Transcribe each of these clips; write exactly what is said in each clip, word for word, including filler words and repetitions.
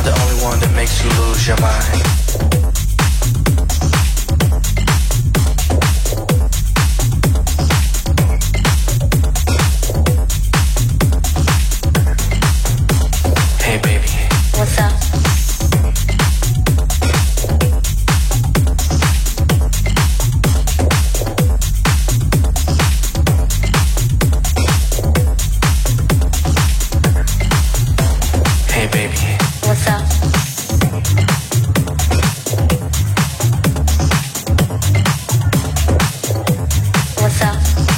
the only one that makes you lose your mind? Hey baby. What's up? Hey baby. What's up? What's up?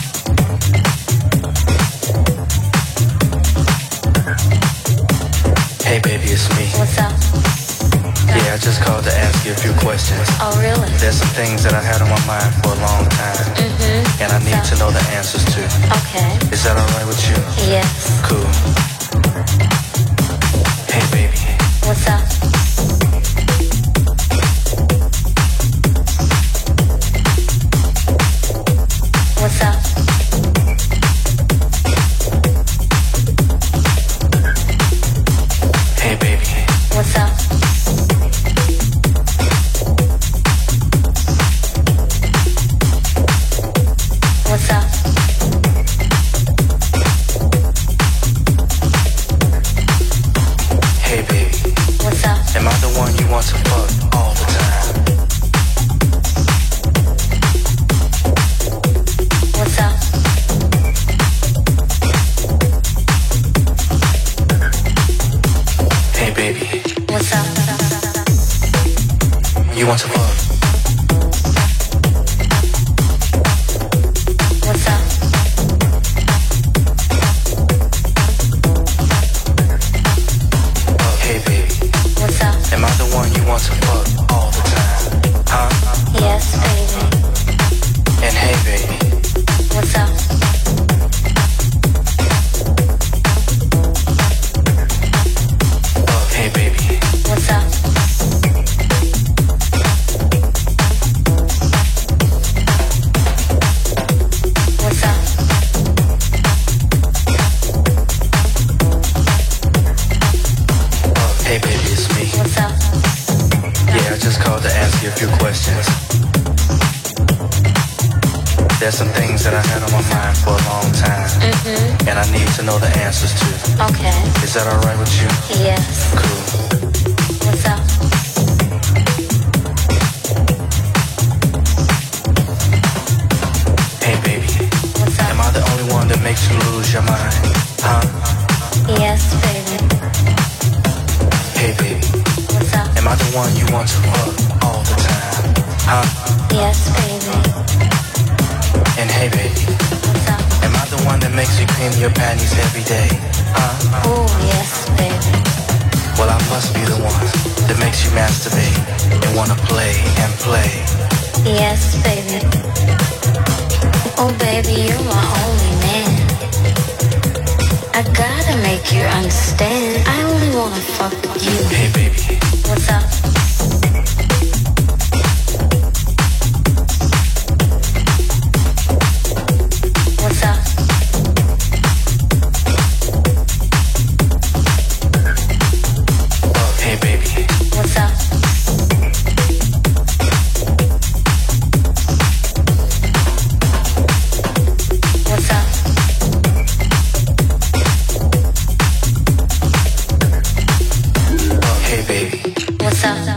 Hey baby, it's me. What's up? Yeah, I just called to ask you a few questions. Oh, really? There's some things that I had on my mind for a long time, Mm-hmm. and I need to know the answers to. Okay. Is that alright with you? Yes. Cool. Hey baby. What's up? What's up? Hey baby. What's up? What's up? Hey baby. What's up? Am I the one you want to fuck all the time? What's up? Hey baby. What's up? You want to fuck? What's up? Hey baby. What's up? Am I the one you want to fuck all the time? Huh? Yes, baby. And hey baby. What's up? Hey baby. What's up? What's up? Hey baby, it's me. What's up? Yeah, I just called to ask you a few questions. There's some things that I had on my mind for a long time, Mm-hmm. and I need to know the answers to. Okay. Is that alright with you? Yes. Cool. What's up? Hey baby. What's Am up? I the only one that makes you lose your mind? Huh? Yes, baby. Hey baby. What's up? Am I the one you want to fuck all the time? Huh? Yes, baby. And hey baby. What's up? Am I the one that makes you clean your panties every day? Huh? Oh, yes, baby. Well, I must be the one that makes you masturbate and wanna play and play. Yes, baby. Oh, baby, you're my only man. I gotta make you understand. I only wanna fuck with you. Hey baby. What's up? What's up? Hey baby. What's up? What's up? Hey baby. What's up?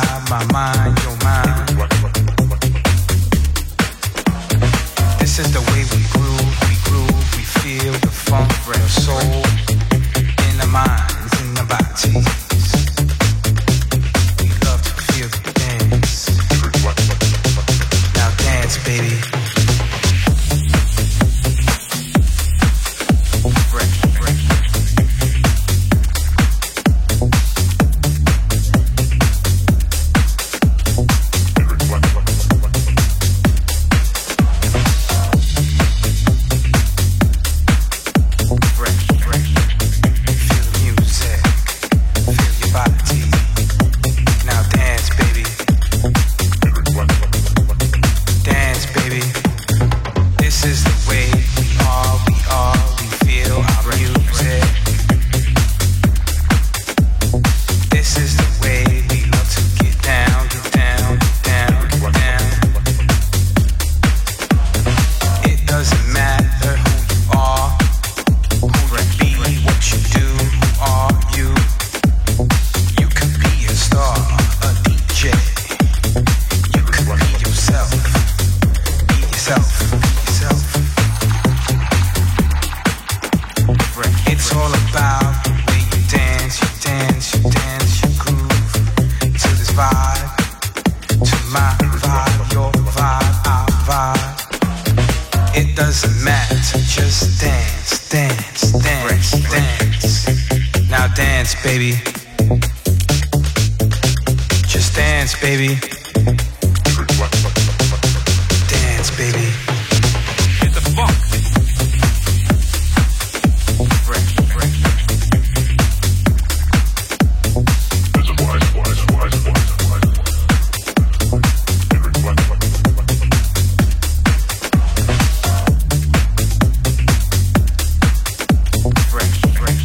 inside my mind, your mind. This is the way we groove, we groove, we feel the funk, real soul in the minds, in the bodies. We love to feel the dance. Now dance, baby. Baby, just dance, baby. Dance, baby. Hit the funk. Fresh, fresh. It's a wise, wise, wise, wise, wise, fresh, fresh.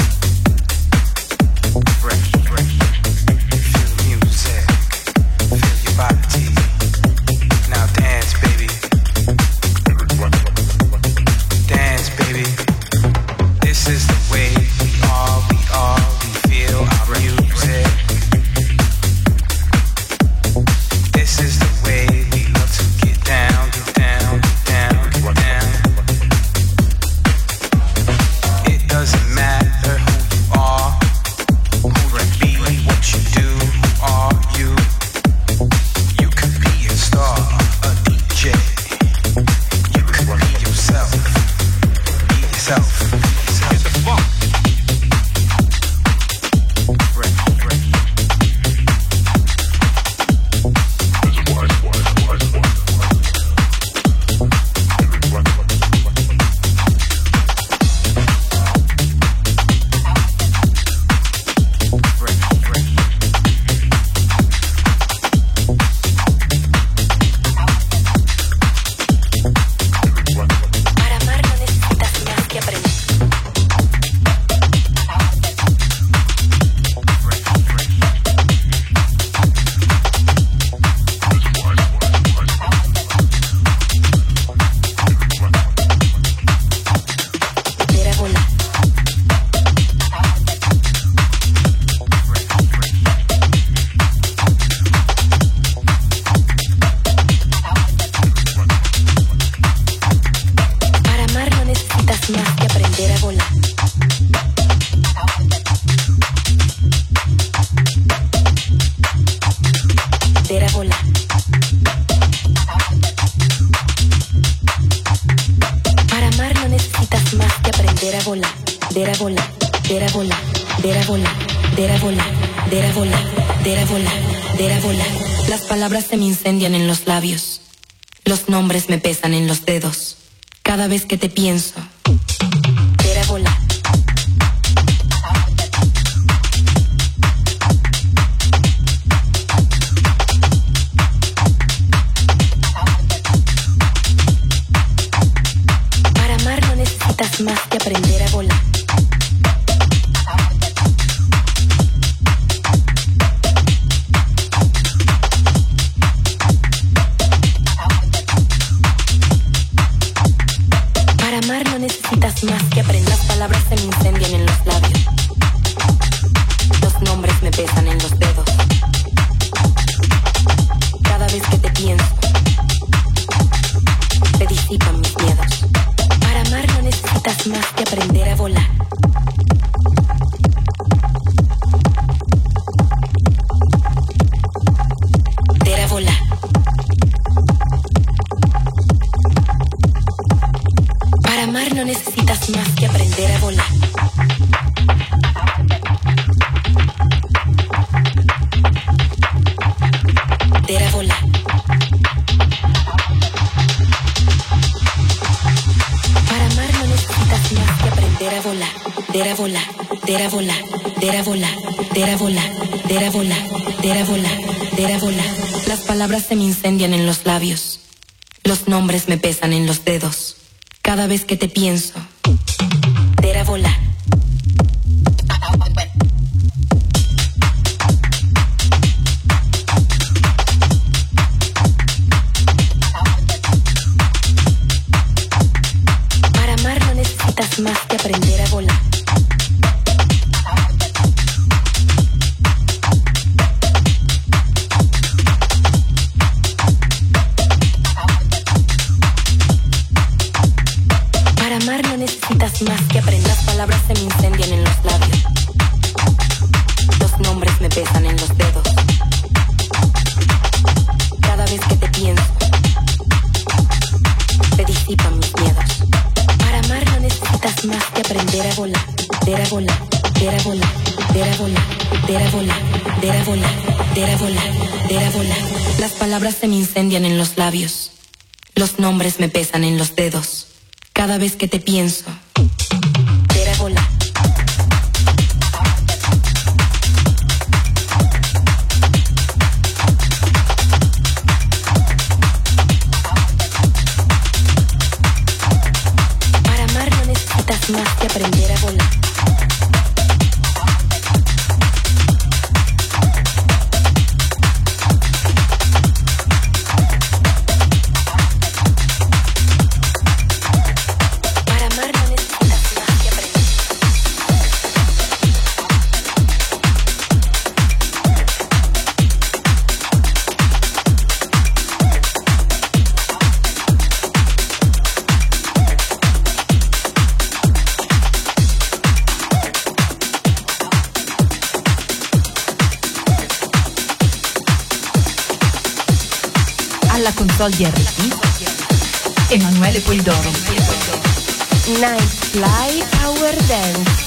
Feel dera volar, dera volar, dera volar, dera volar, dera volar. Las palabras se me incendian en los labios. Los nombres me pesan en los dedos. Cada vez que te pienso, dera volar. Para amar no necesitas más que aprender a volar. Para amar no necesitas más que aprender. Las palabras se me incendian en los labios. Los nombres me pesan en los dedos. Cada vez que te pienso, se disipan mis miedos. Para amar no necesitas más que aprender a volar. Dera volar. Para amar no necesitas más que aprender a volar. Dera volar. Para amar no necesitas más que aprender a volar. Dera volar, dera volar, dera volar, dera volar, dera volar, dera volar, dera volar. Las palabras se me incendian en los labios. Los nombres me pesan en los dedos. Cada vez que te pienso, dera volar. Para amar no necesitas más que aprender a volar. Para amar no necesitas más que aprender. Las palabras se me incendian en los labios. Los nombres me pesan en los dedos. Cada vez que te pienso, se disipan mis miedos. Para amar no necesitas más que aprender a volar. Dera volar, dera volar, dera volar, dera volar, dera volar, dera volar, dera volar. Las palabras se me incendian en los labios. Los nombres me pesan en los dedos. Cada vez que te pienso, dera volar. Para amar no necesitas más que aprender a volar. Para amar no necesitas más que aprender. Alla console di R T Emanuele Polidoro. Night Fly Hour Dance.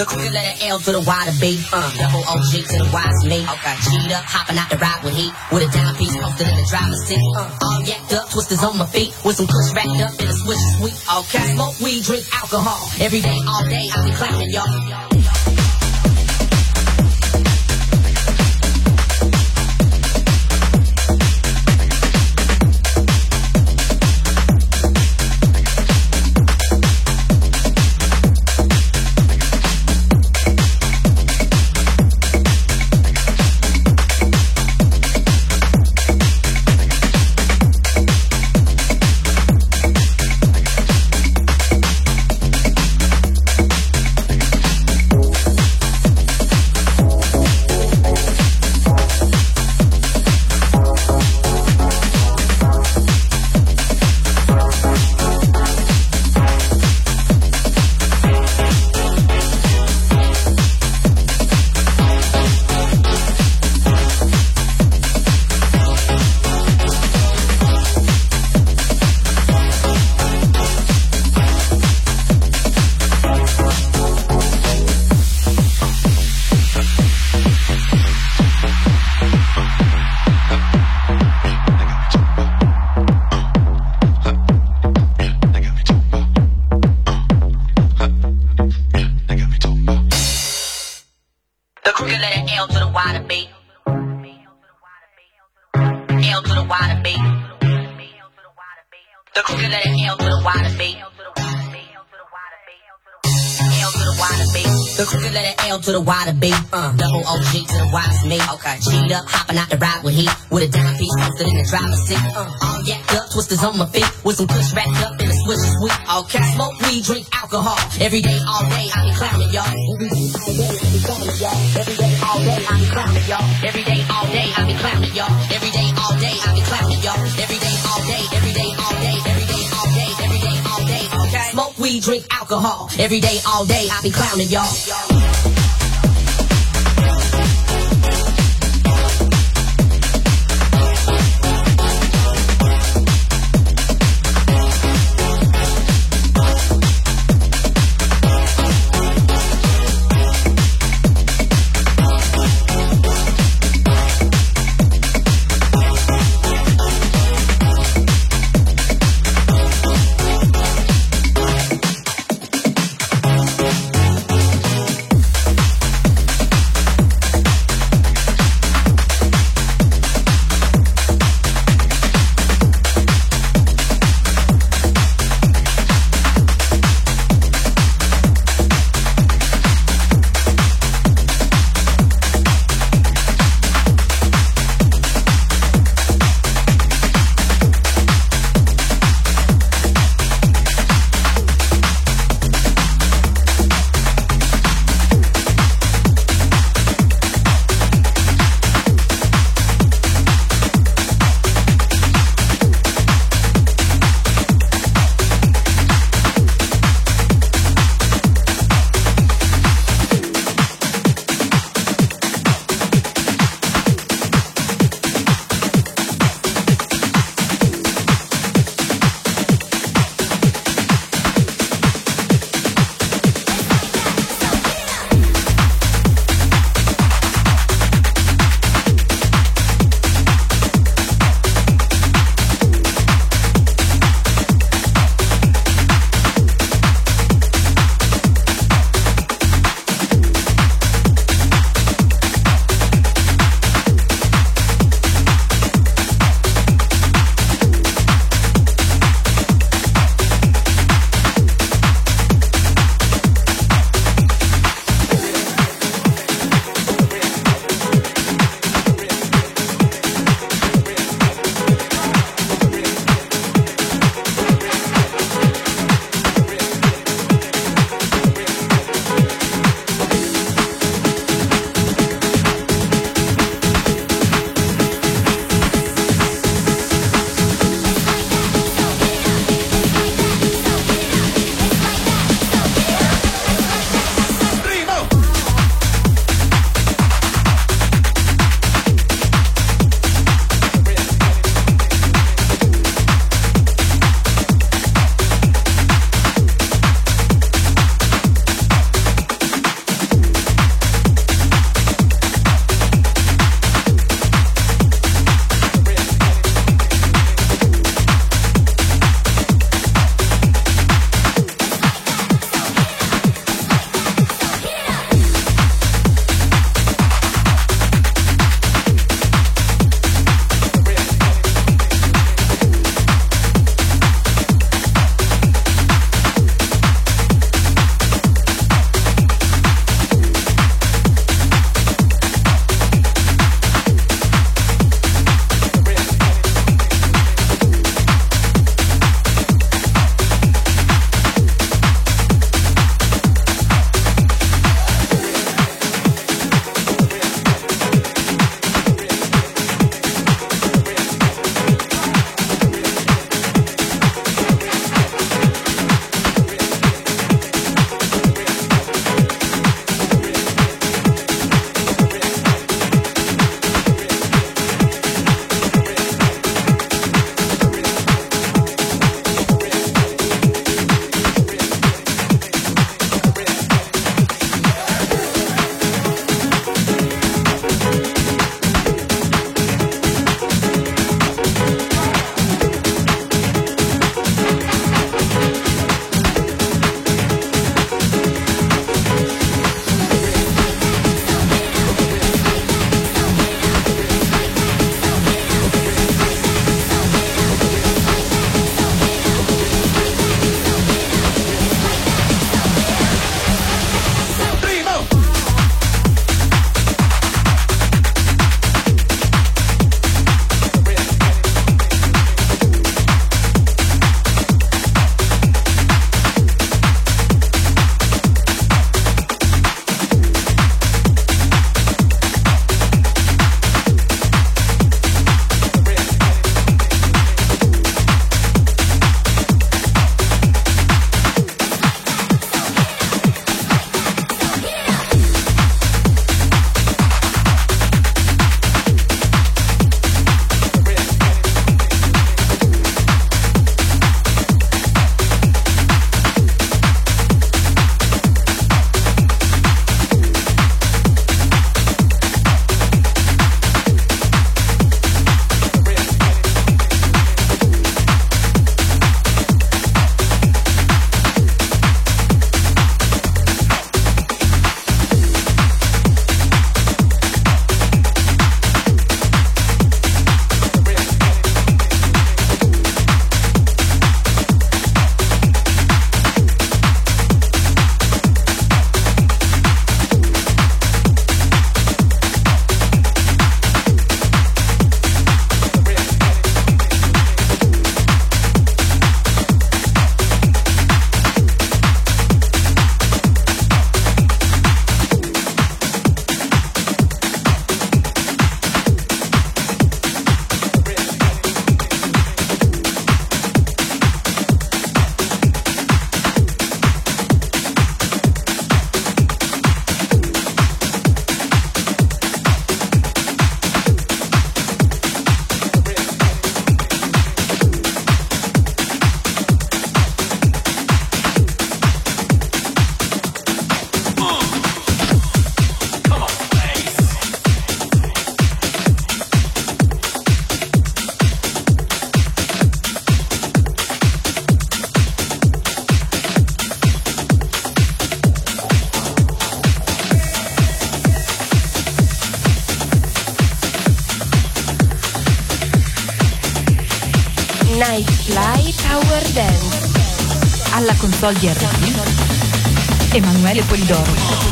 The crooked letter L to the Y to B. Uh, double O G to the Y to me. Okay. Cheat up, hopping out the ride with heat. With a dime piece posted in the driver's seat. Uh, all yacked up, twisters on my feet. With some kush wrapped up in a swish sweet. Okay. Smoke weed, drink alcohol. Every day, all day, I be clapping, y'all. To the Y to B, uh, double O G to the Y to me. Okay. Cheat up, hopping out the ride with heat. With a dime piece posted in the driver's seat. Uh, all yacked up, twisters on my feet. With some kush wrapped up in a swish sweet. Okay. Smoke weed, drink alcohol. Every day, all day, I be clowning, y'all. Every day, all day, I be clowning, y'all. Every day, all day, I be clowning, y'all. Every day, all day, I be clowning, y'all. Every day, all day, every day, all day, every day, all day, every day, all day, okay. Smoke weed, drink alcohol. Every day, all day, I be clowning, y'all. Night Fly Power Dance. Alla console di R T Emanuele Polidoro.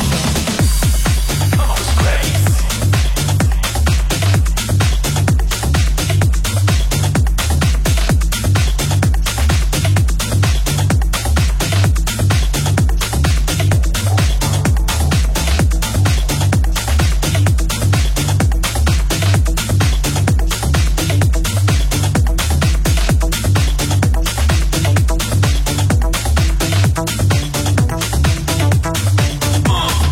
Uh.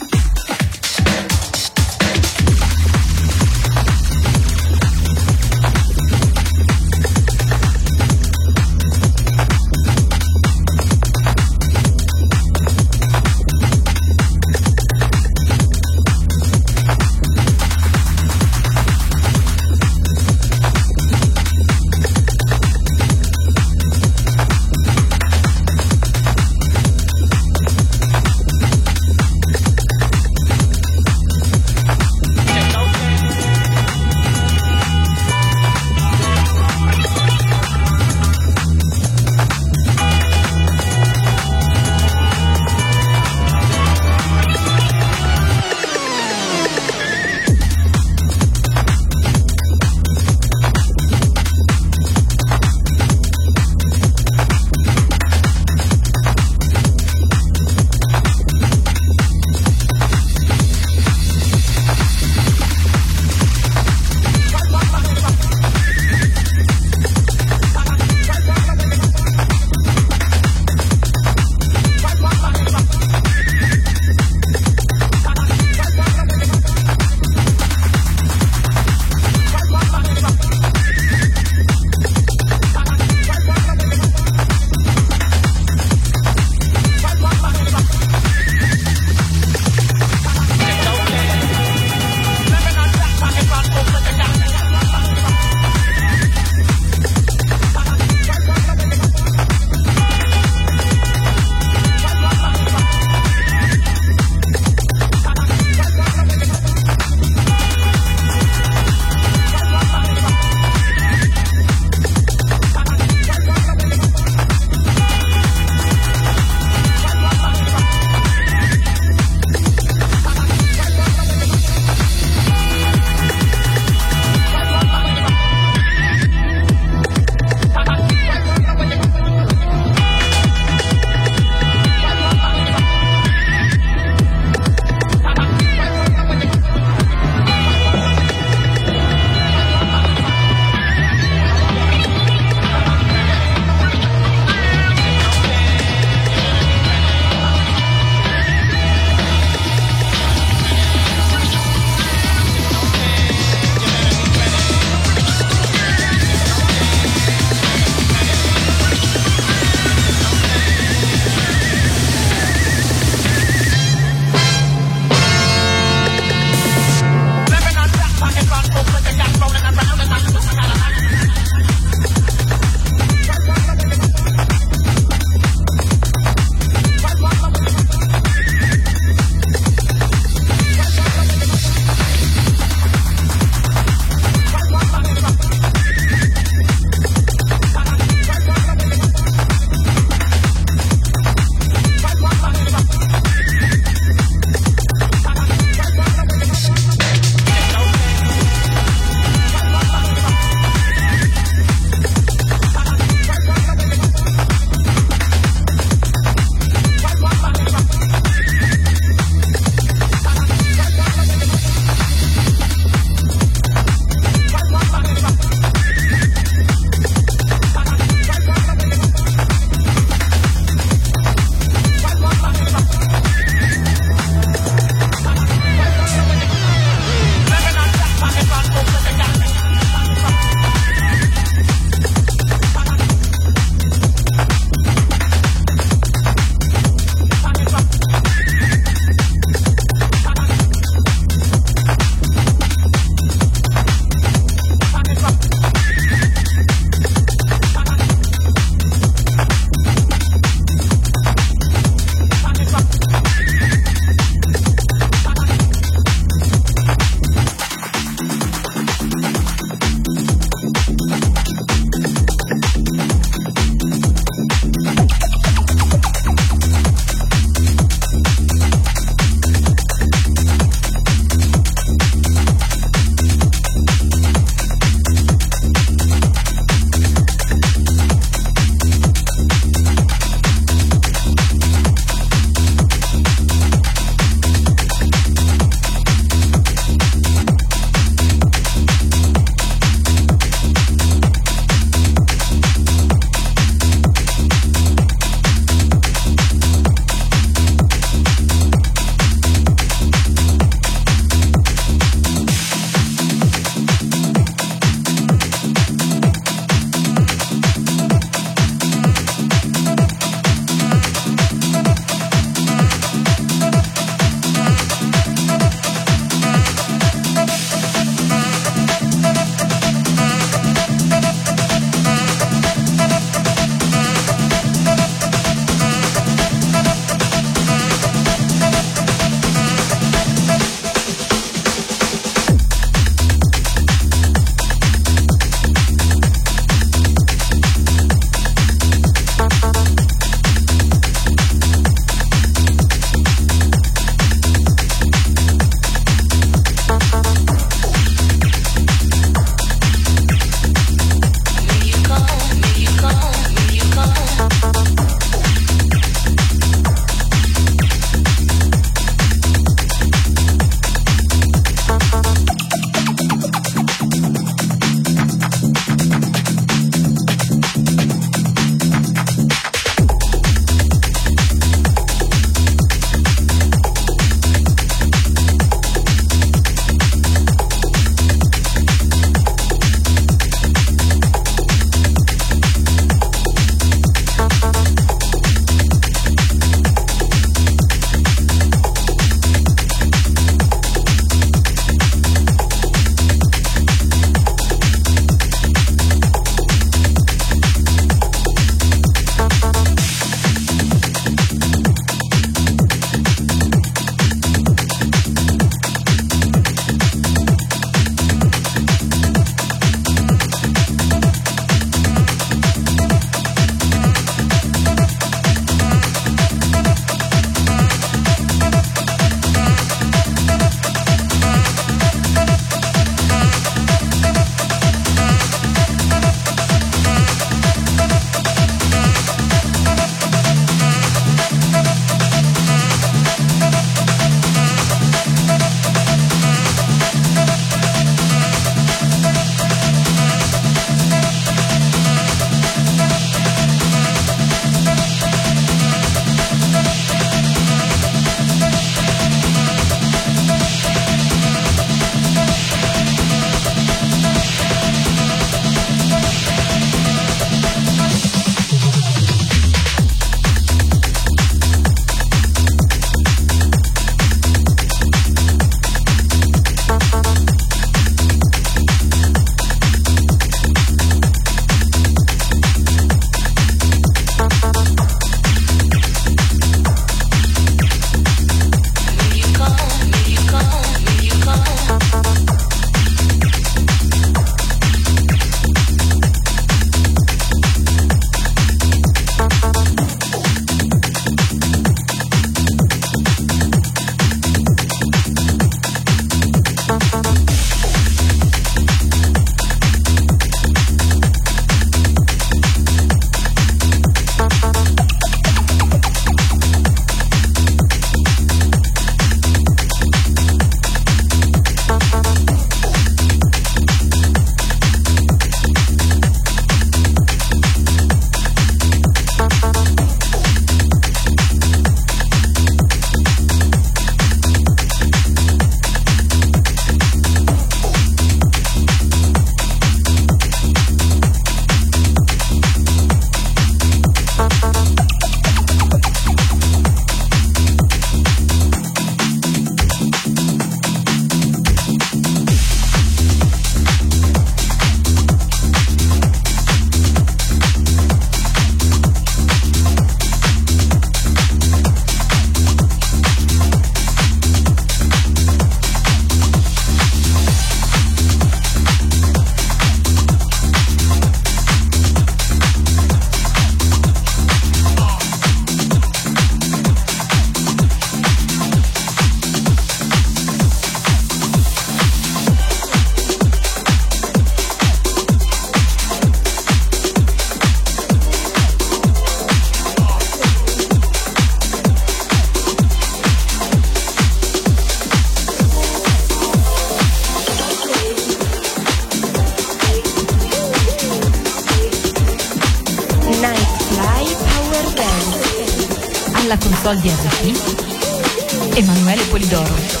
Alla console di R P Emanuele Polidoro.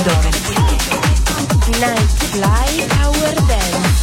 Polidoro. Nightfly Power Dance.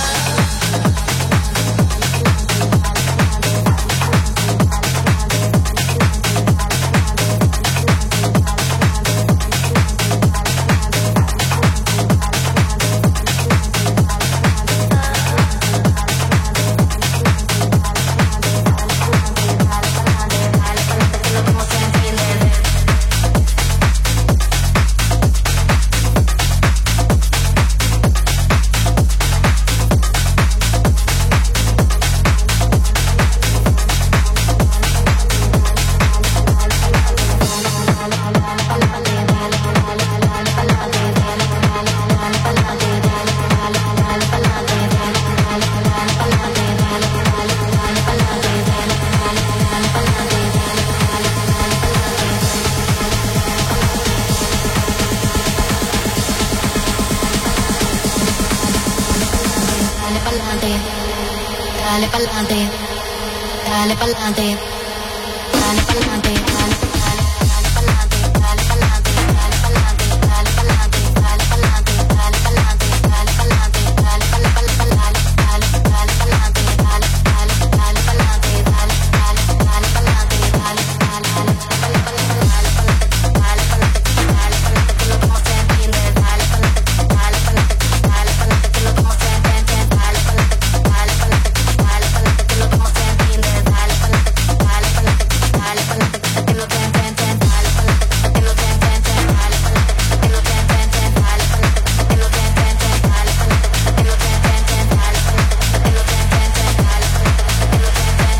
Dale pa'lante, dale pa'lante, dale pa'lante, dale, dale, dale pa'lante, dale pa'lante, dale pa'lante, dale pa'lante, dale pa'lante, dale pa'lante, dale pa'lante, dale pa'lante, dale pa'lante, dale, dale pa'lante, dale, dale, dale pa'lante, dale, dale, dale pa'lante, dale, dale, dale, dale pa'lante, dale pa'lante, dale pa'lante, dale pa'lante, que lo como se entiende, dale pa'lante, dale pa'lante, dale pa'lante, que lo como se entiende, dale pa'lante, dale pa'lante, dale pa'lante, que lo como se entiende, dale pa'lante, dale pa'lante, dale pa'lante, que lo que entiende, dale pa'lante, que lo que entiende, dale pa'lante, que lo que entiende, dale pa'lante, que lo que entiende, dale pa'lante, que lo que entiende, dale pa'lante, que lo que entiende, dale pa'lante, que lo que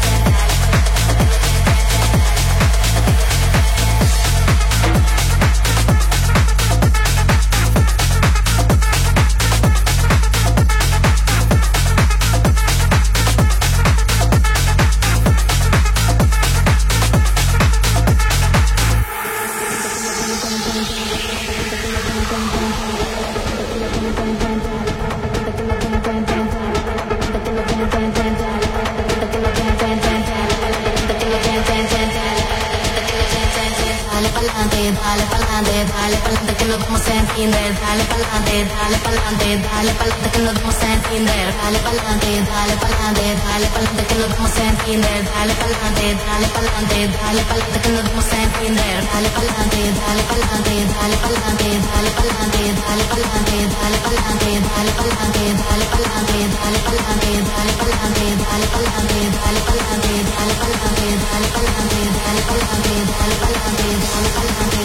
dale pa'lante, dale pa'lante, que lo como se entiende, dale pa'lante, dale pa'lante, dale pa'lante, que lo como se entiende, dale pa'lante, dale pa'lante, dale pa'lante, que lo como se entiende, dale pa'lante, dale pa'lante, dale pa'lante, que lo como se entiende, dale pa'lante, dale pa'lante, dale pa'lante, dale pa'lante, dale pa'lante, dale pa'lante, dale pa'lante, dale pa'lante, dale pa'lante, dale pa'lante, dale pa'lante, dale pa'lante, dale pa'lante, dale pa'lante, dale pa'lante, dale pa'lante, dale pa'lante.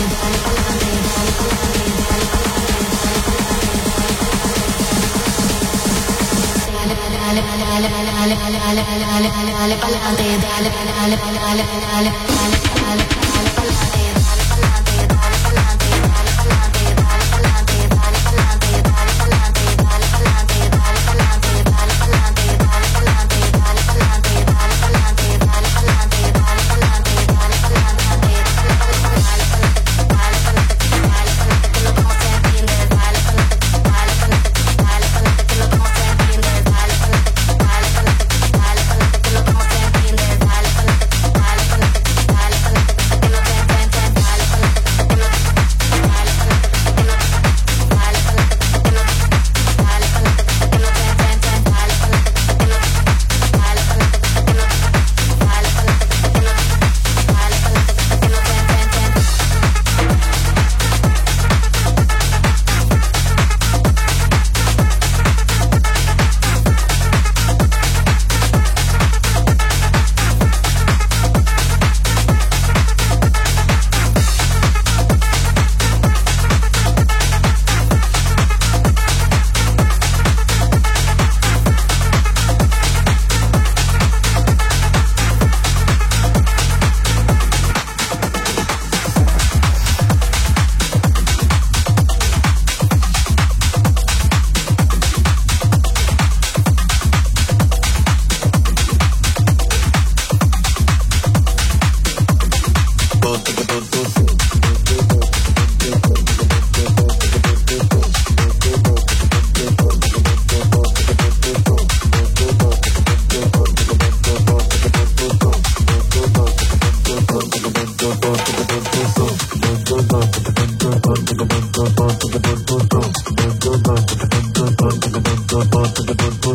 Dale,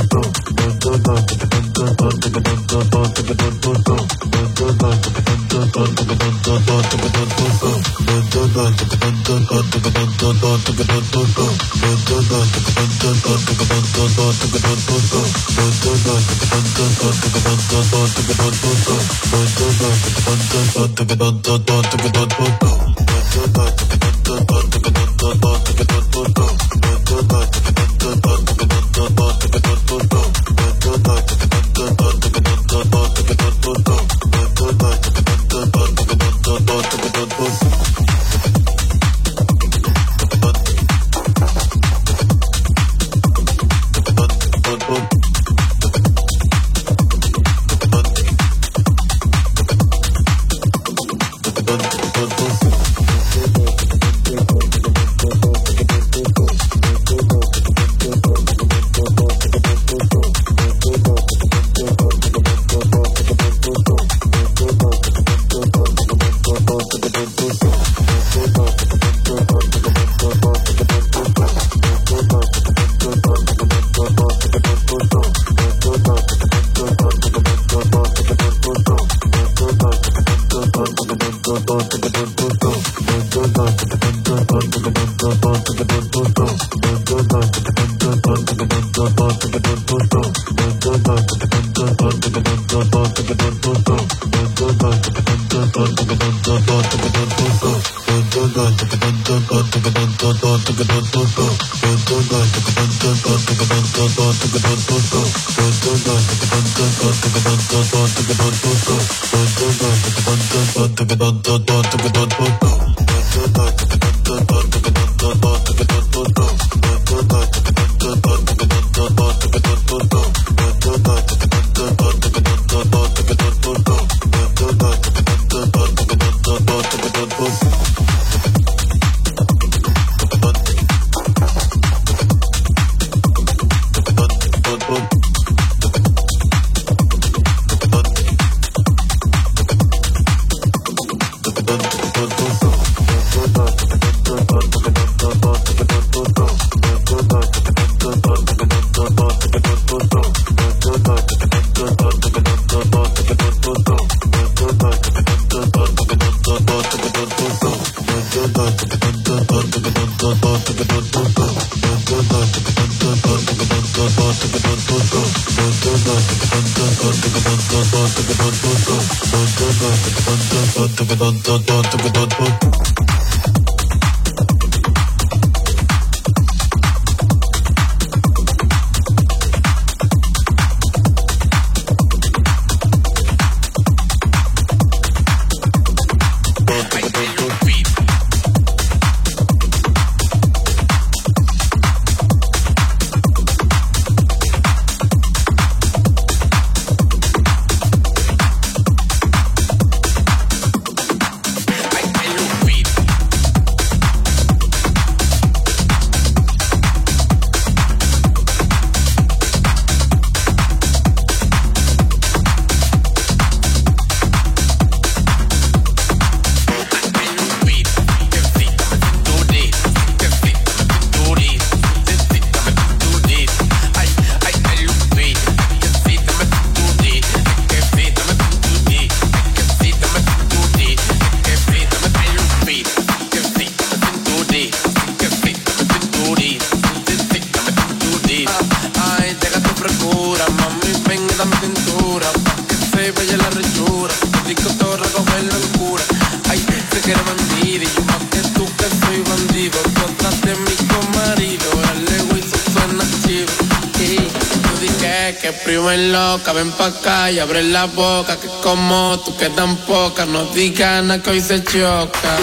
Ven pa' acá y abre la boca, que como tú que tan poca, no digan nada que hoy se choca.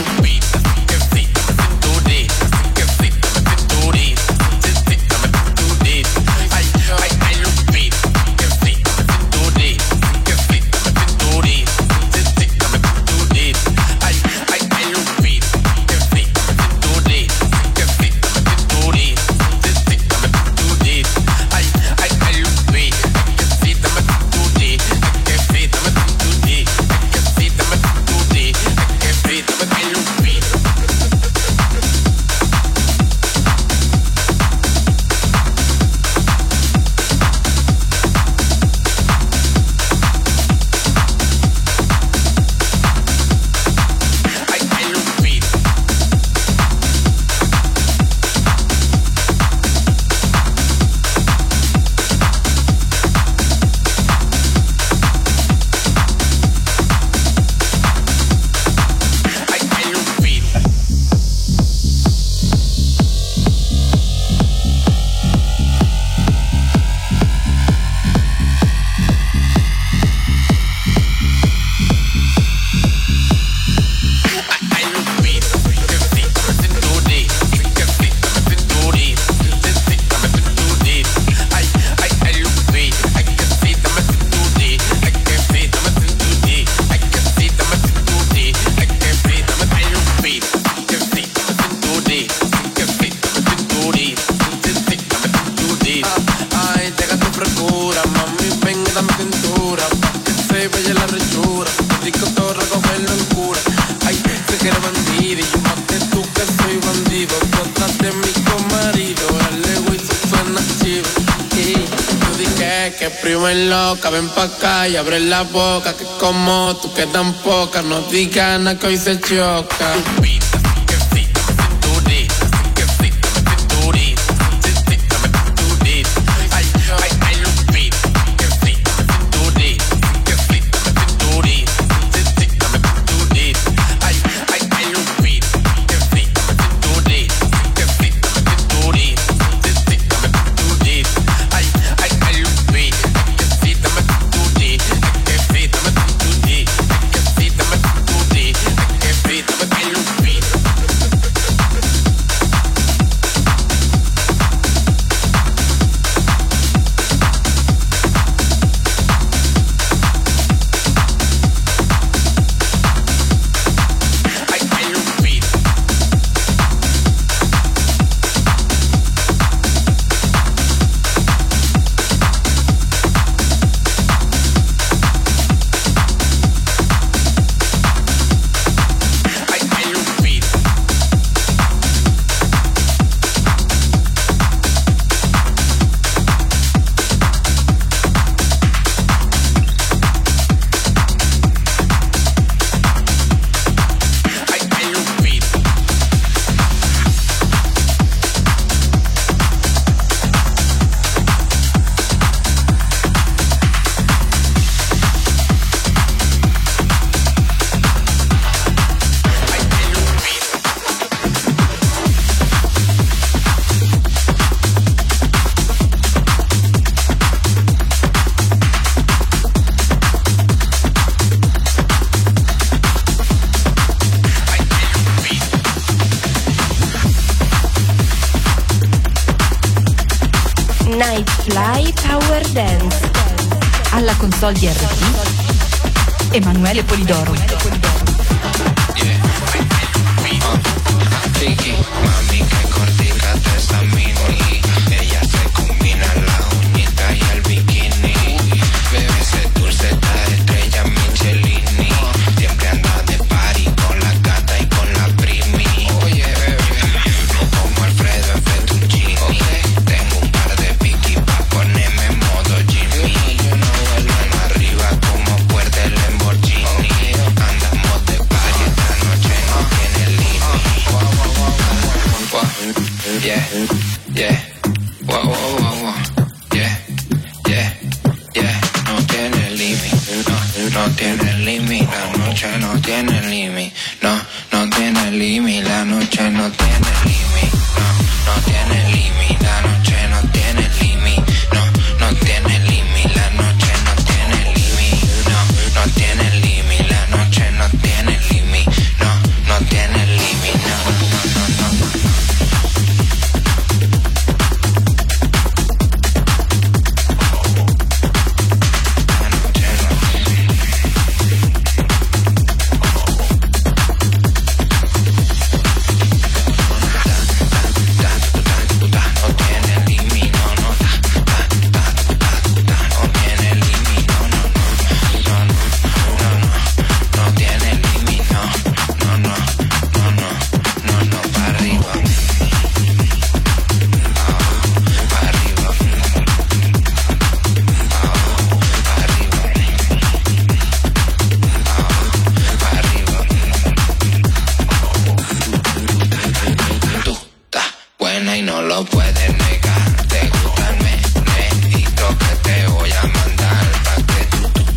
Beat. que, que primen loca, ven pa' acá y abre la boca, que como tú que tan poca, no digan nada que hoy se choca. Nightfly Power Dance. Alla console di R T Emanuele Polidoro. Friki, mami que cortica de esa mini. Ella se combina la uñita y el bikini. Bebe ese dulce, esta estrella Michelini. Siempre anda de party con la gata y con la primi. Oye, bebé, no como Alfredo en fettuccini. Tengo un par de piqui pa' ponerme en modo Jimmy. Mano arriba como puerta el Lamborghini. Andamos de party, esta noche no tiene límite. Yeah, yeah, wow, wow, wow, wow. Yeah, yeah, yeah, no tiene límite, no, no tiene límite, la noche no tiene límite, no, no tiene límite, la noche no tiene límite, no, no tiene límite, la noche no tiene límite, no, no tiene límite, la noche no tiene límite, no, no tiene límite, la noche no tiene límite, no, no tiene límite, no, no, no, no, no. Y no lo puedes negar, te gusta el meneo que te voy a mandar pa' que tú, tú,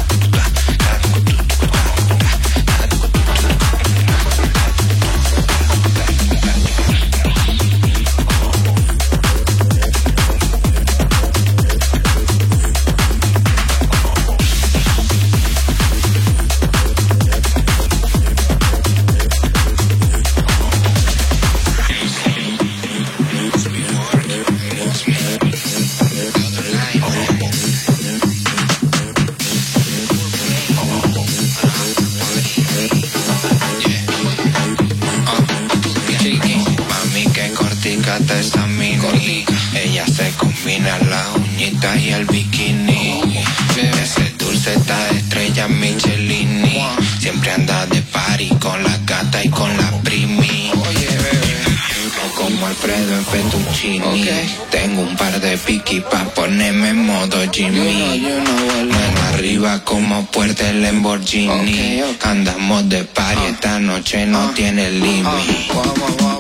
gata esa mini. Ella se combina la uñita y el bikini. Bebe ese dulce, esta estrella Michelini. Siempre anda de party con la gata y con la primi. Oye, bebé, no como como Alfredo en Fettuccini. Okay. Tengo un par de piqui pa' ponerme en modo Jimmy. You know, you know, mano arriba como puerta el Lamborghini. Okay, okay. Andamos de party, uh, esta noche no uh, tiene límite. Uh, wow, wow, wow.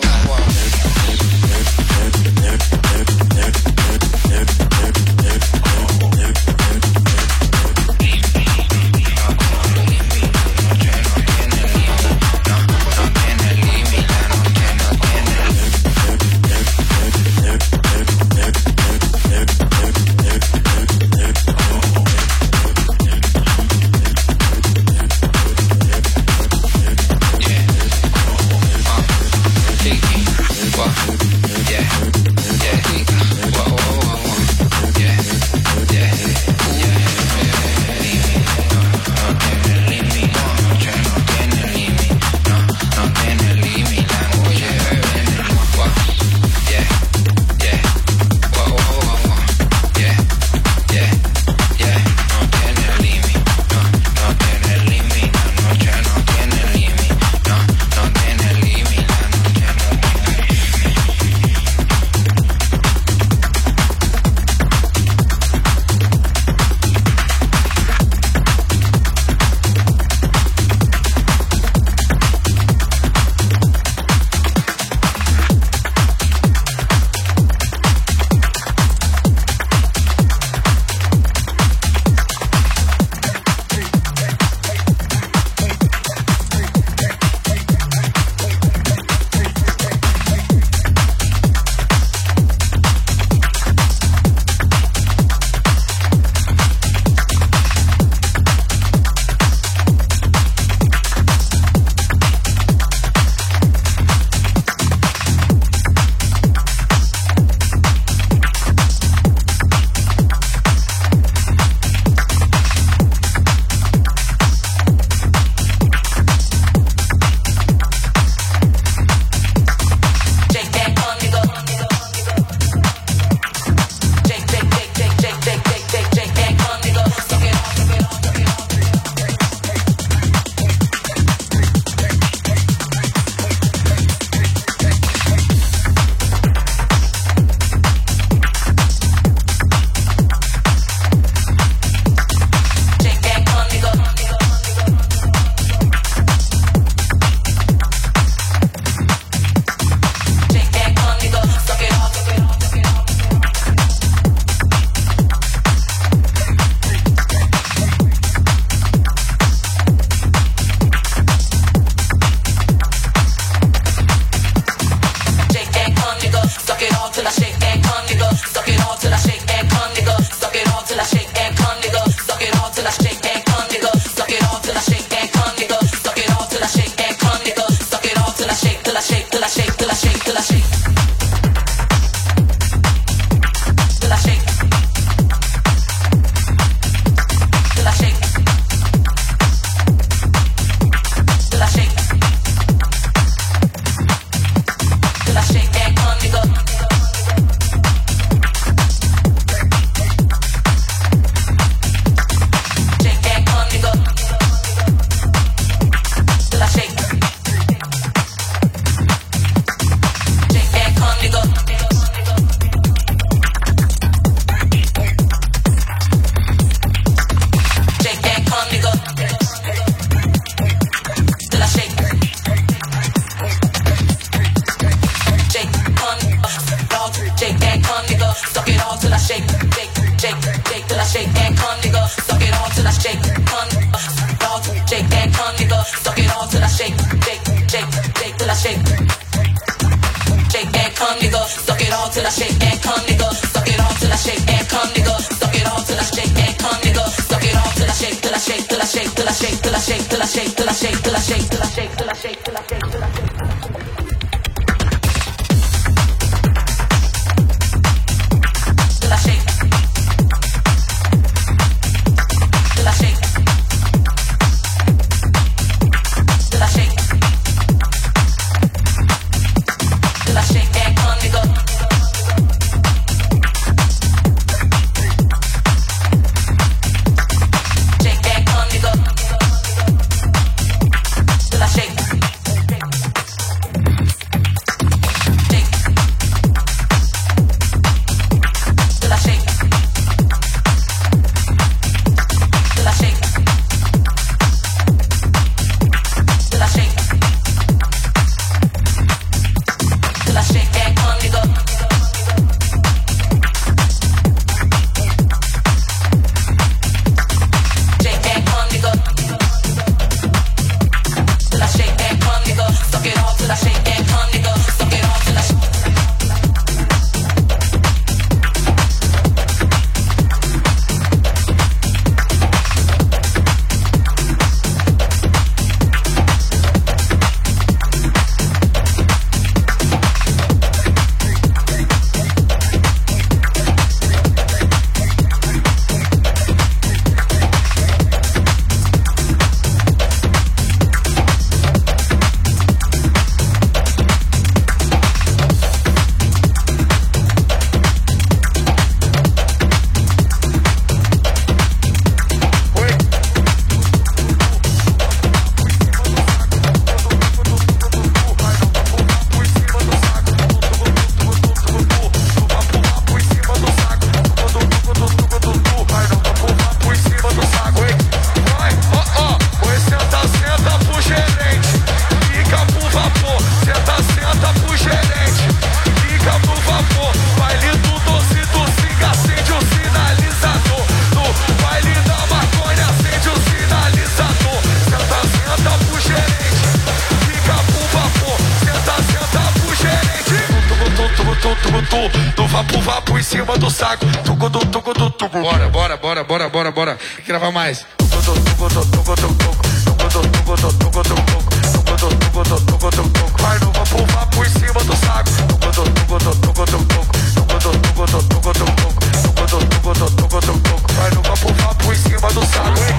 em cima do saco. Tucu do tucu do tucu. Bora, bora, bora, bora, bora, bora. Tem que gravar mais. Tucu do tucu do tucu do tucu. Tucu do tucu do tucu do tucu. Tucu do tucu do tucu do tucu. Vai no vapo, vapo em cima do saco. Tucu do tucu do tucu do tucu. Tucu do tucu do tucu do tucu. Tucu do tucu do tucu do tucu. Vai no vapo, vapo em cima do saco, hein?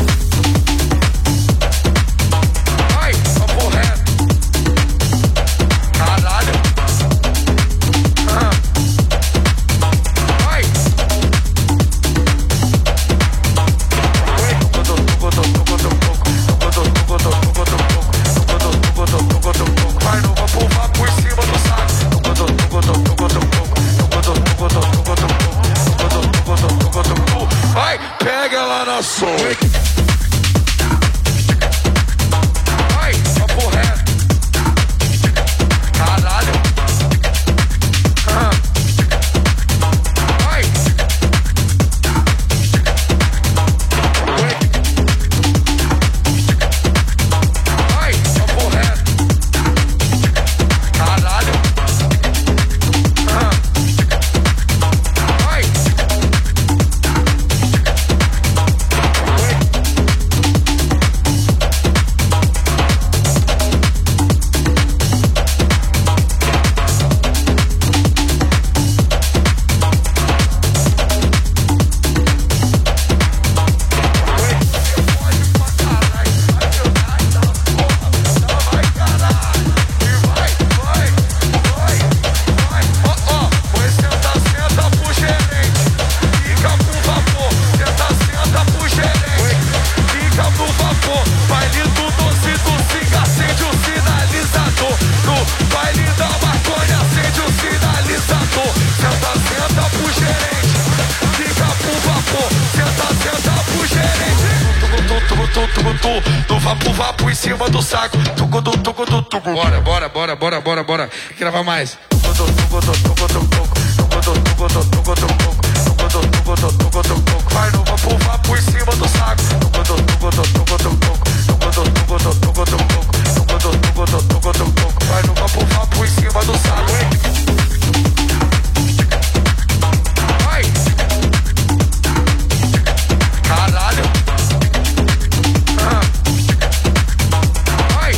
Vai, vapo reto. Caralho. Ah. Vai. Tucu do tucu do tucu do tucu. Tucu do tucu do tucu do tucu. Tucu do tucu do tucu do tucu. Vai no vapo, vapo em cima do saco. Tucu do tucu do tucu do tucu. Tucu do tucu do tucu do tucu. Tucu do tucu do tucu do tucu. Vai, pega lá na sua. Vai, vapo reto. Caralho. Ah. Vai. Vai, vapo reto. Caralho. Ah. Vai. Do vapo, vapo em cima do saco. Tucu do tucu do tucu. Bora, bora, bora, bora, bora, bora. Tem que gravar mais. Tucu do tucu do tucu do tucu. Tucu do tucu do tucu do tucu. Tucu do tucu do tucu do tucu. Vai no vapo, vapo em cima do saco. Tucu do tucu do tucu do tucu. Tucu do tucu do tucu do tucu. Tucu do tucu do tucu do tucu. Vai no vapo, vapo em cima do saco, hein? Vai. Caralho. Ah. Vai.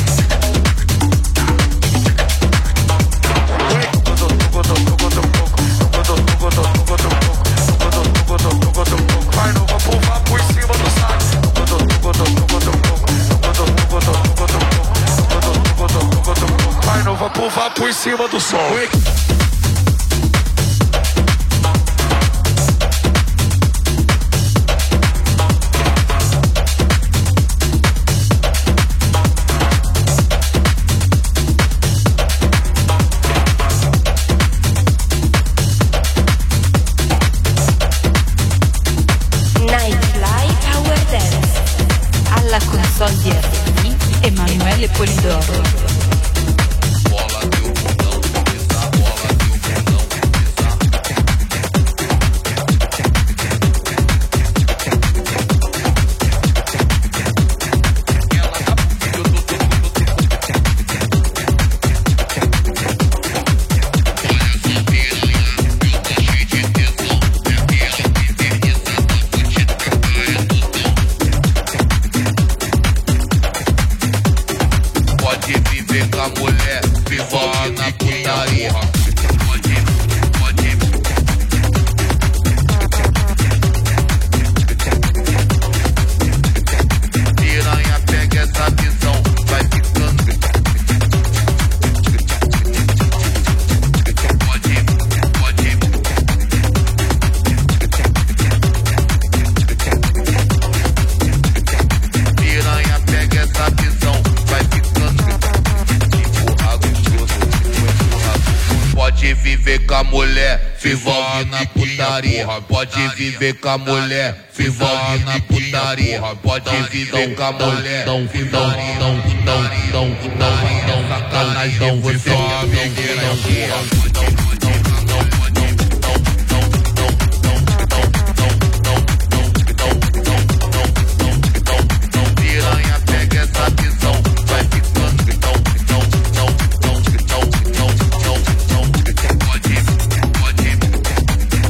Tucu do tucu do tucu do tucu. Tucu do tucu do tucu do tucu. Tucu do tucu do tucu do tucu. Vai no vapo, vapo em cima do saco. Tucu do tucu do tucu do tucu. Tucu do tucu do tucu do tucu. Tucu do tucu do tucu do tucu. Vai no vapo, vapo em cima do sol. Nightlife Power Dance. Alla console di R T Emanuele Polidoro. Vive na putaria, pode viver com a mulher. Vive na putaria, pode viver com a mulher. Não, não, não, não, não, não, sacanagem, você é amigueira, piranha, pega essa visão, vai ficando. Não, não, não, não, não, não, não, pode, pode.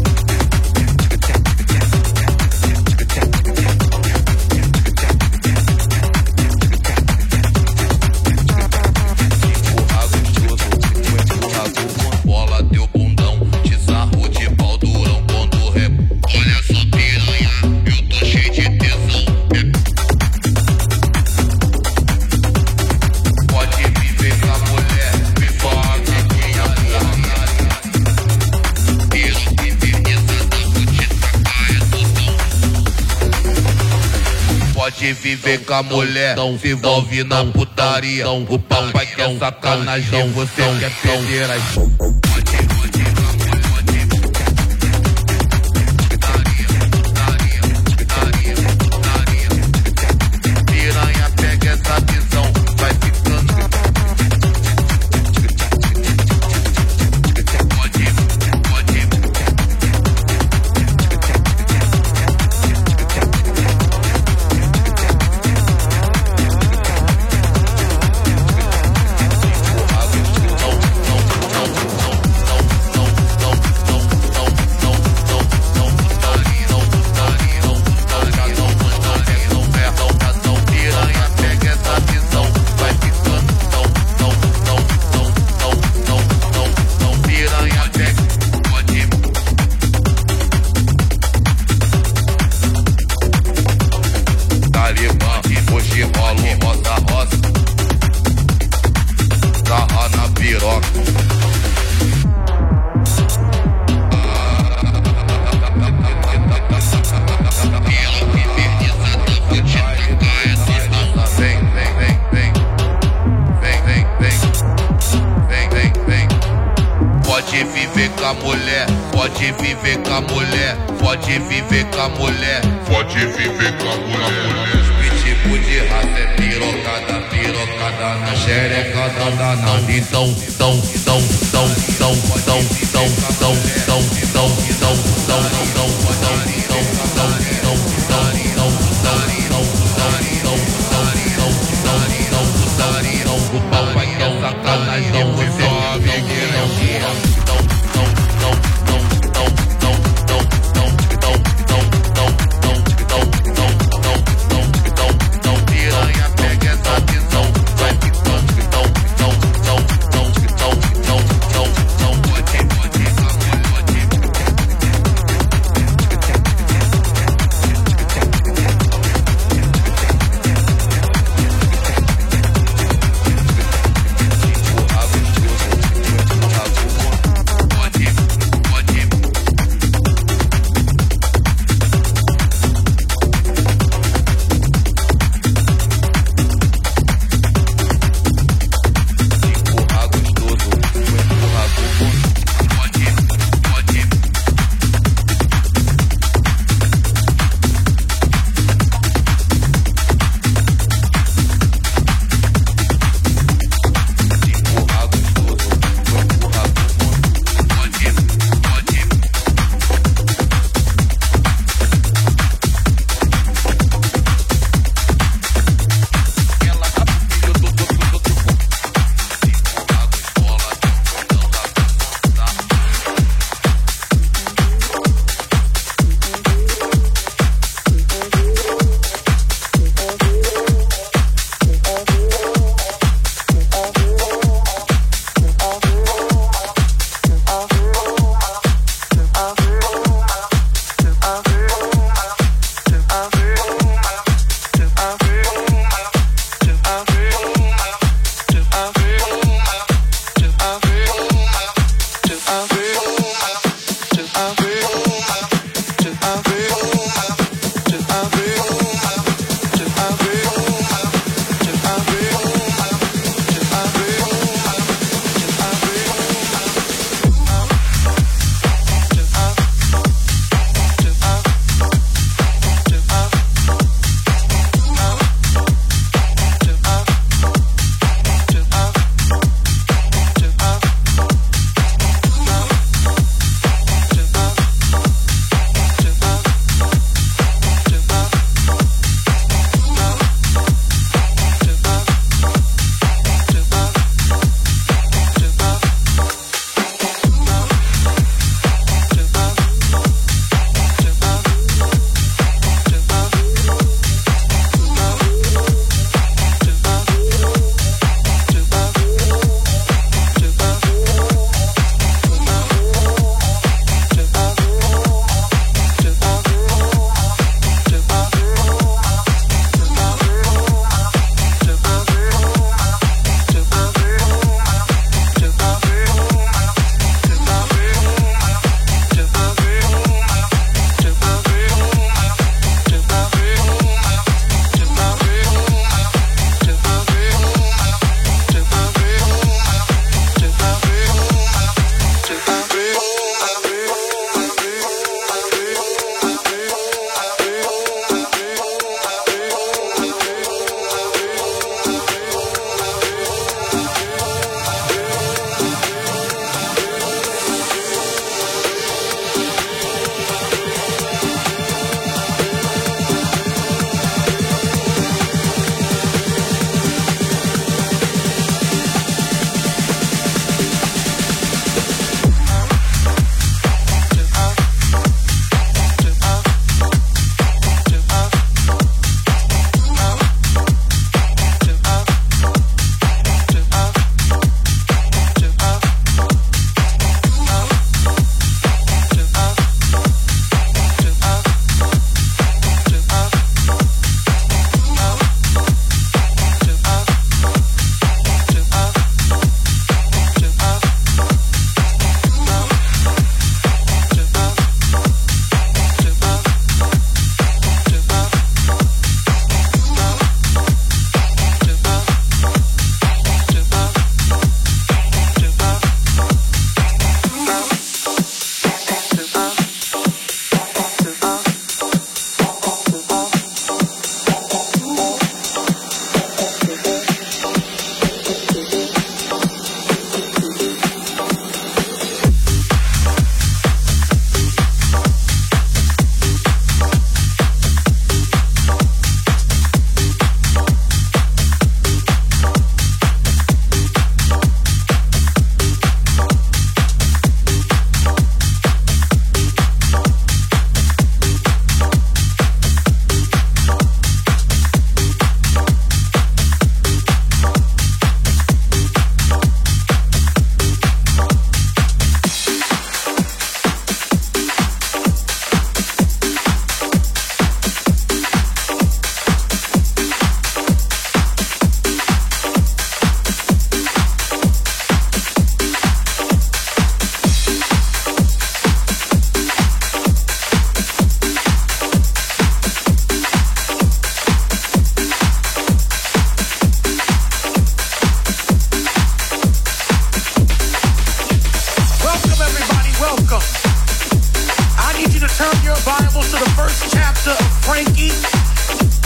pode viver com a mulher, não se envolve na putaria. O papai quer sacanagem, você quer perder as... Piranha, pega essa visão, vai ficando. Hoje rola um rosa rosa, sarra na piroca. Vem, vem, vem, vem, vem, vem, vem, vem, vem, vem. Pode viver com a mulher, pode viver com a mulher, pode viver com a mulher, pode viver com a mulher. Tipo de raça é pirocada, pirocada na xereca danada. Então, tão, tão, tão, tão, tão, tão, tão, tão, tão, tão, tão, o papai quer sacanagem, você sabe que não.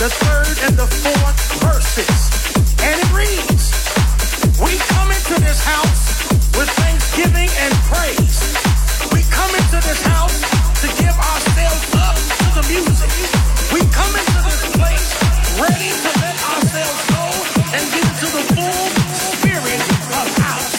the third and the fourth verses. And it reads, we come into this house with thanksgiving and praise. We come into this house to give ourselves up to the music. We come into this place ready to let ourselves go and get into the full spirit of house.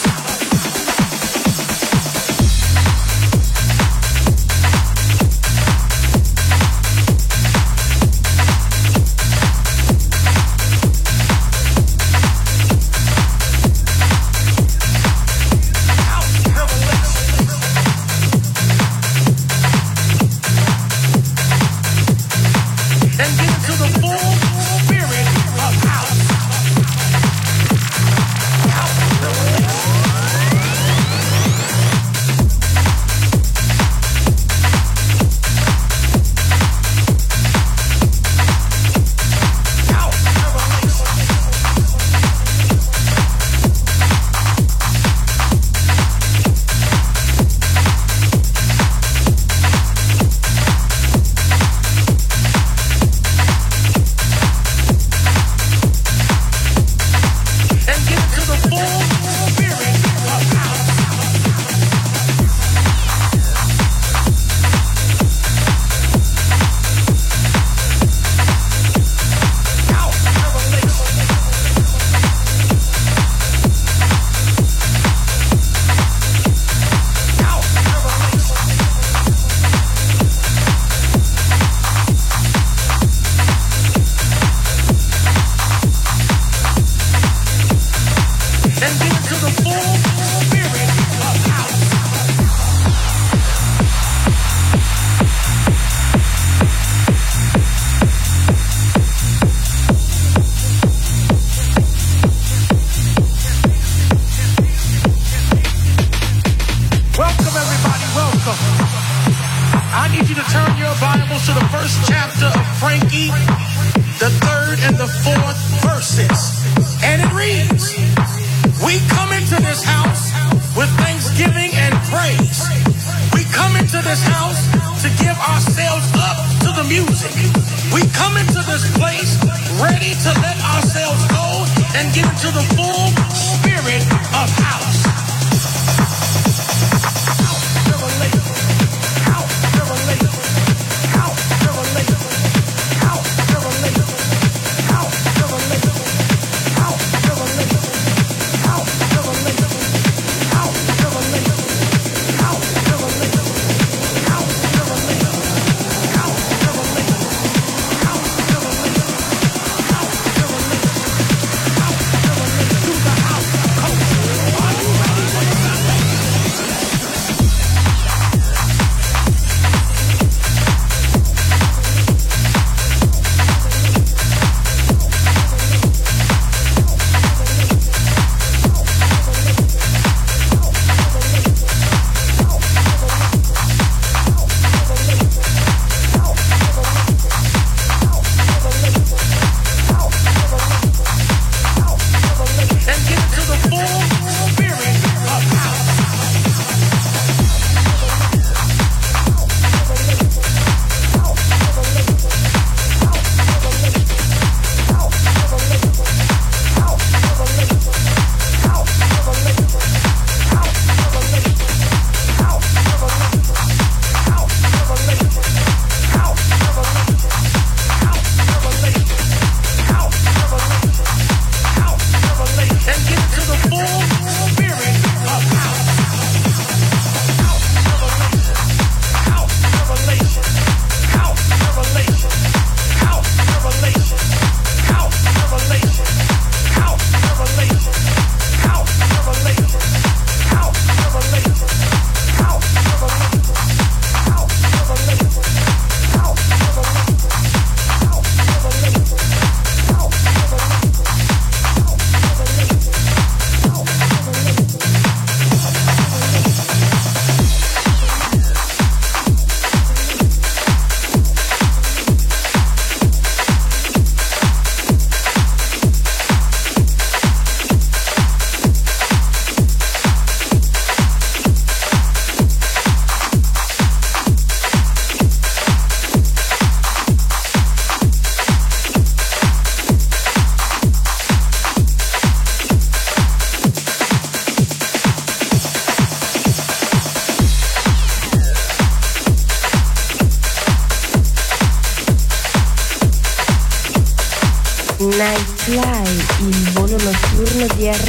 Nightfly, il volo notturno di R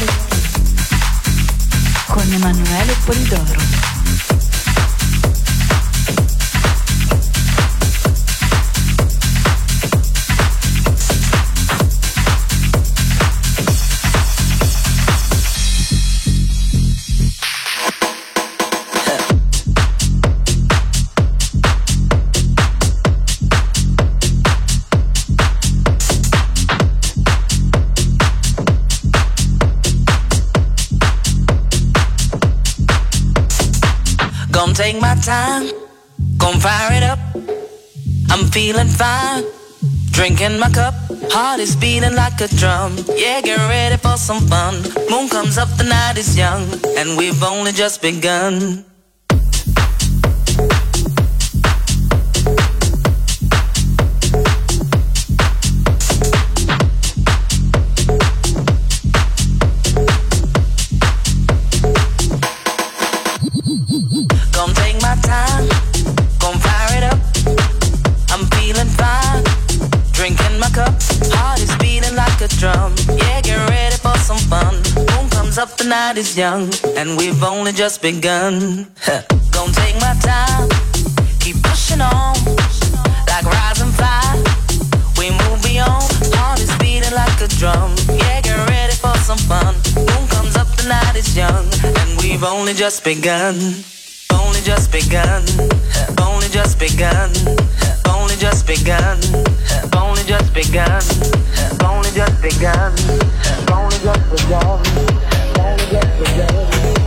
T. Con Emanuele Polidoro. Gonna take my time, gonna fire it up. I'm feeling fine, drinking my cup. Heart is beating like a drum. Yeah, get ready for some fun. Moon comes up, the night is young, and we've only just begun. Gonna take my time, gonna fire it up. I'm feeling fine, drinking my cup. Heart is beating like a drum. Yeah, get ready for some fun. Moon comes up, the night is young, and we've only just begun. Gonna take my time, keep pushing on, like rising fire. We move beyond. Heart is beating like a drum. Yeah, get ready for some fun. Moon comes up, the night is young, and we've only just begun. Only just begun. Only just begun. Only just begun. Only just begun. Only just begun. Only just begun. Only just begun.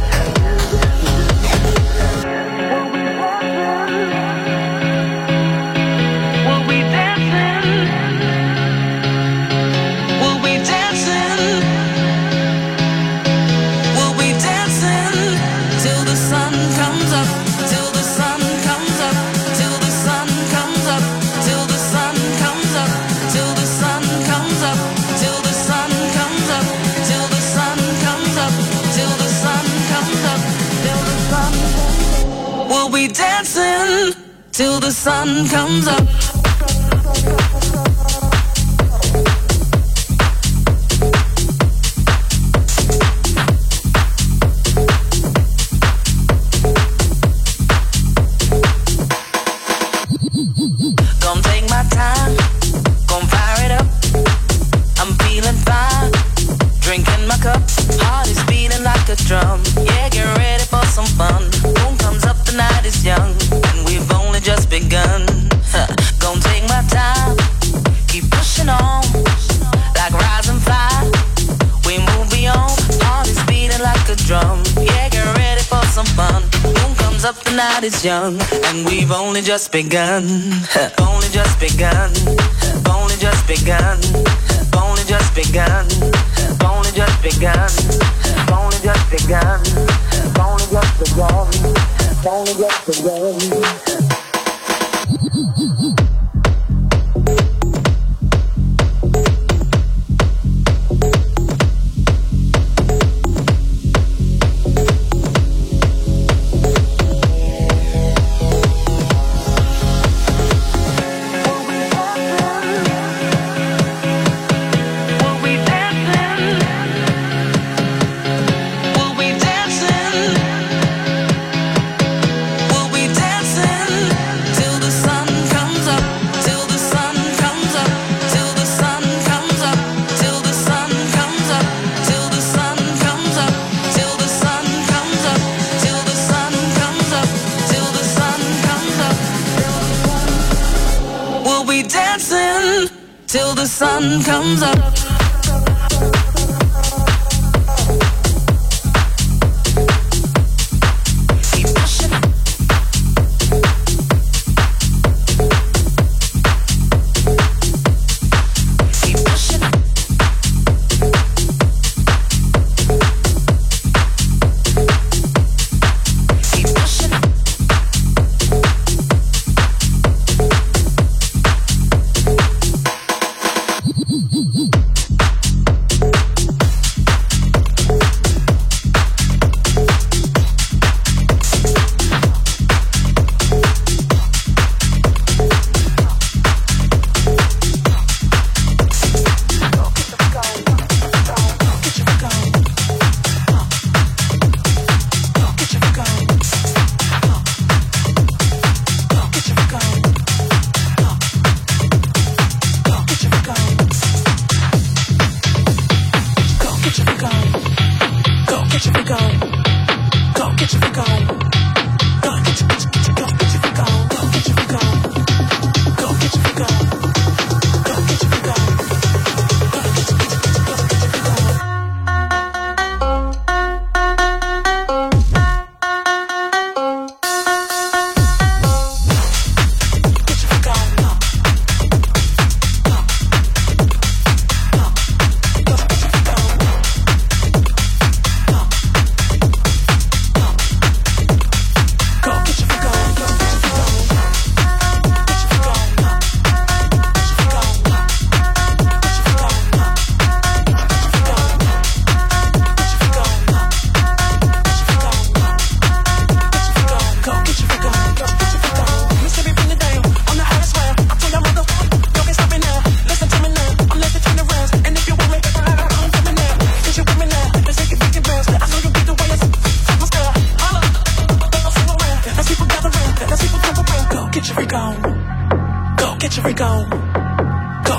Will we dancing? Will we dancing? Will we dancing till the sun comes up? Till the sun comes up? Till the sun comes up? Till the sun comes up? Till the sun comes up? Till the sun comes up? Till the sun comes up? Till the sun comes up? Till the sun. We'll be dancing till the sun comes up. Gonna take my time, gonna fire it up. I'm feeling fine, drinking my cup. Heart is beating like a drum. Yeah, get ready for some fun. Moon comes up, the night is young, and we've only just begun. Huh. Gonna take my time, keep pushing on, like rising fire. We move beyond. Heart is beating like a drum. Yeah, get ready for some fun. Moon comes up, the night is young, and we've only just begun. Only just begun. Only just begun. Only just begun. Only just begun. Only just begun. Only just begun. Only just begun. Till the sun comes up.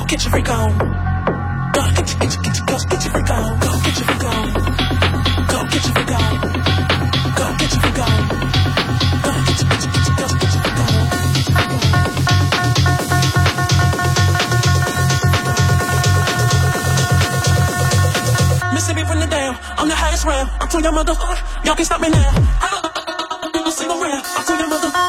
get your freak on. Go get your, get your, get your, go get your freak on. Go get your freak on. Go get your freak on. Go get your freak on. Go get your, get your, get your, go get your freak on. Mississippi from the down, I'm the highest round. I'm to your mother, y'all can stop me now. I'm single round, I'm to your mother.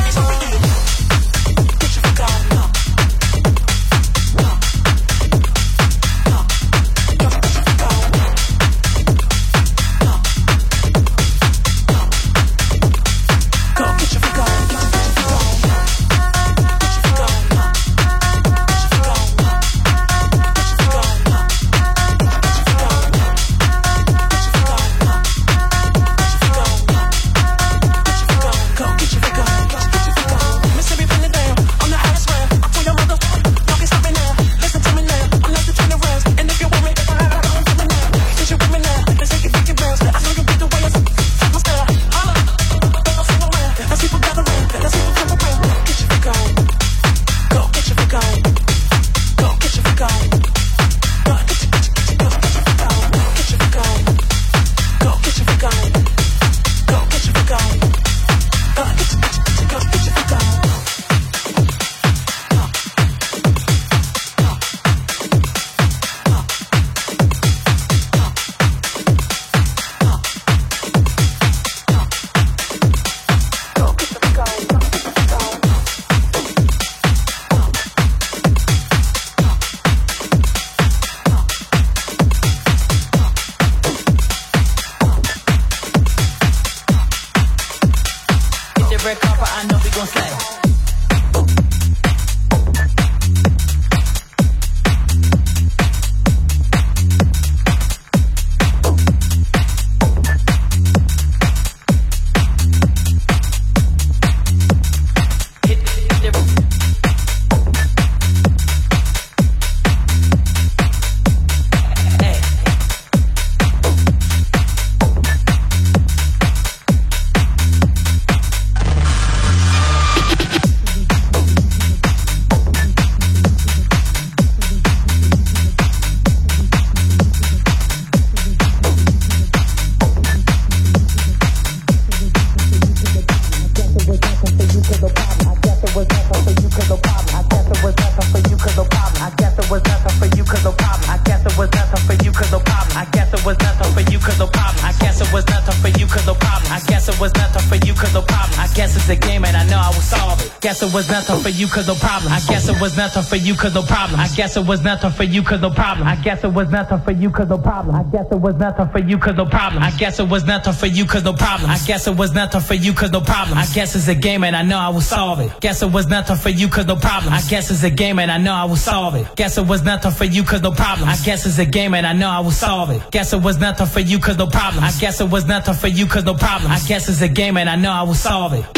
Guess it was nothing for you cause no problem. I guess it was nothing for you cause no problem. I guess it was nothing for you cause no problem. I guess it was nothing for you cause no problem. I guess it was nothing for you cause no problem. I guess it was nothing for you cause no problem. I guess it was nothing for you cause no problem. I guess it's a game and I know I will solve it. Guess it was nothing for you cause no problem. I guess it's a game and I know I will solve it. Guess it was nothing for you cause no problem. I guess it's a game and I know I will solve it. Guess it was nothing for you cause no problem. I guess it was nothing for you cause no problem. I guess it's a game and I know I will solve it.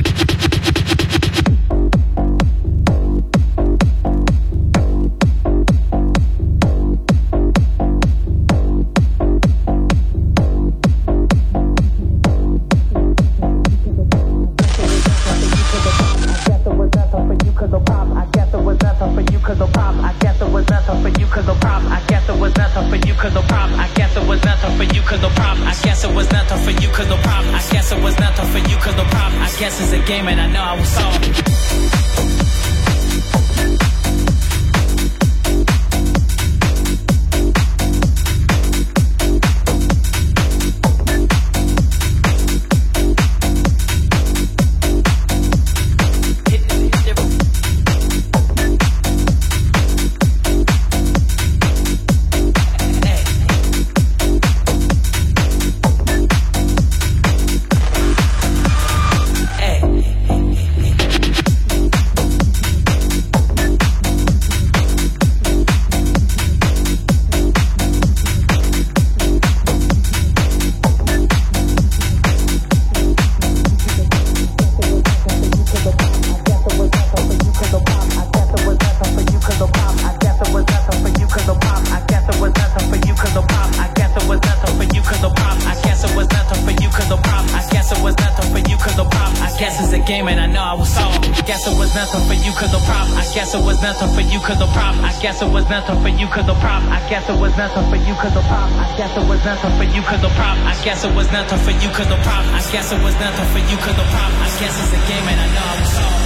Guess it's a game and I know I will solve it. was nothing for you, cause no problem. I guess it was nothing for you, cause no problem. I guess it was nothing for you, cause no problem. I guess it was nothing for you, cause no problem. I guess it was nothing for you, cause no problem. I guess it was nothing for you, cause no problem. I guess it was nothing for you, cause no problem. I guess it's a game and I know I was all.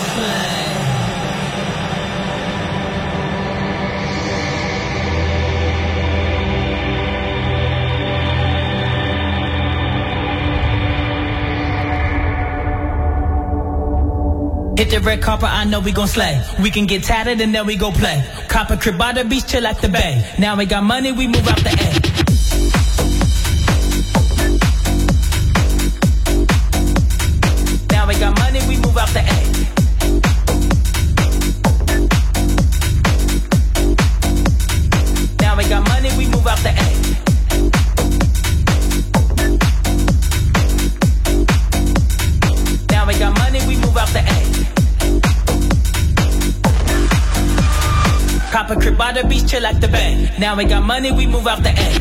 Hit the red carpet, I know we gon' slay. We can get tatted and then we go play. Cop a crib by the beach, chill at the bay. Now we got money, we move out the A. Now we got money, we move out the A. Now we got money, we move out the A. Now we got money, we move out the A. Cop a crib by the beach, chill at the bay. Now we got money, we move out the A.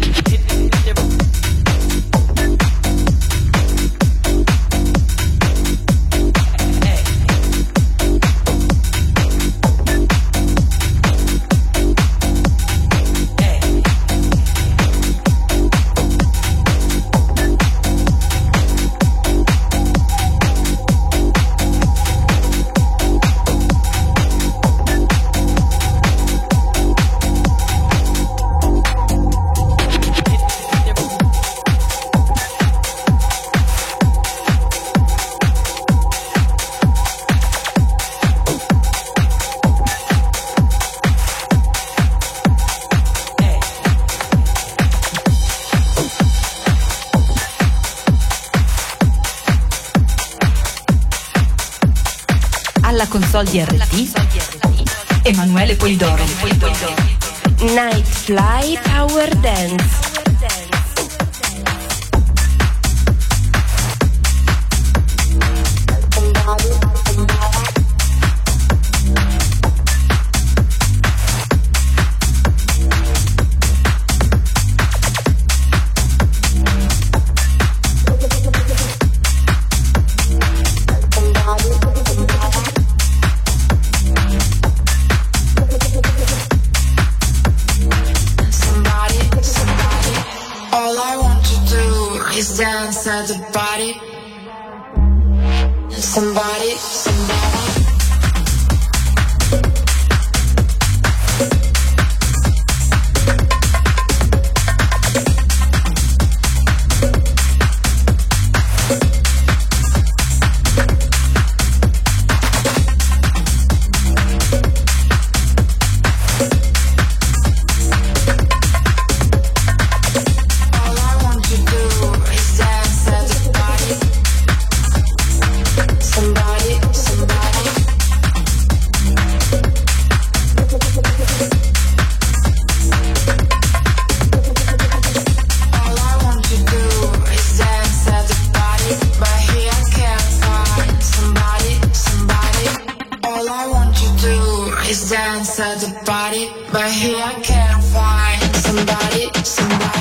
Console di R T Emanuele Polidoro. Night Fly Power Dance. Inside the body, somebody, somebody. Inside the body, but here I can't find somebody, somebody.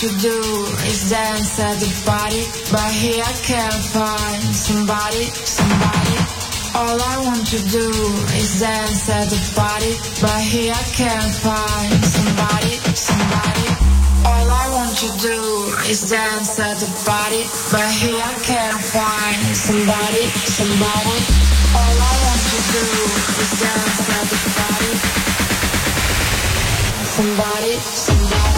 to do is dance at the party, but here I can't find somebody, somebody. All I want to do is dance at the party, but here I can't find somebody, somebody. All I want to do is dance at the party, but here I can't find somebody, somebody. All I want to do is dance at the party, somebody, somebody.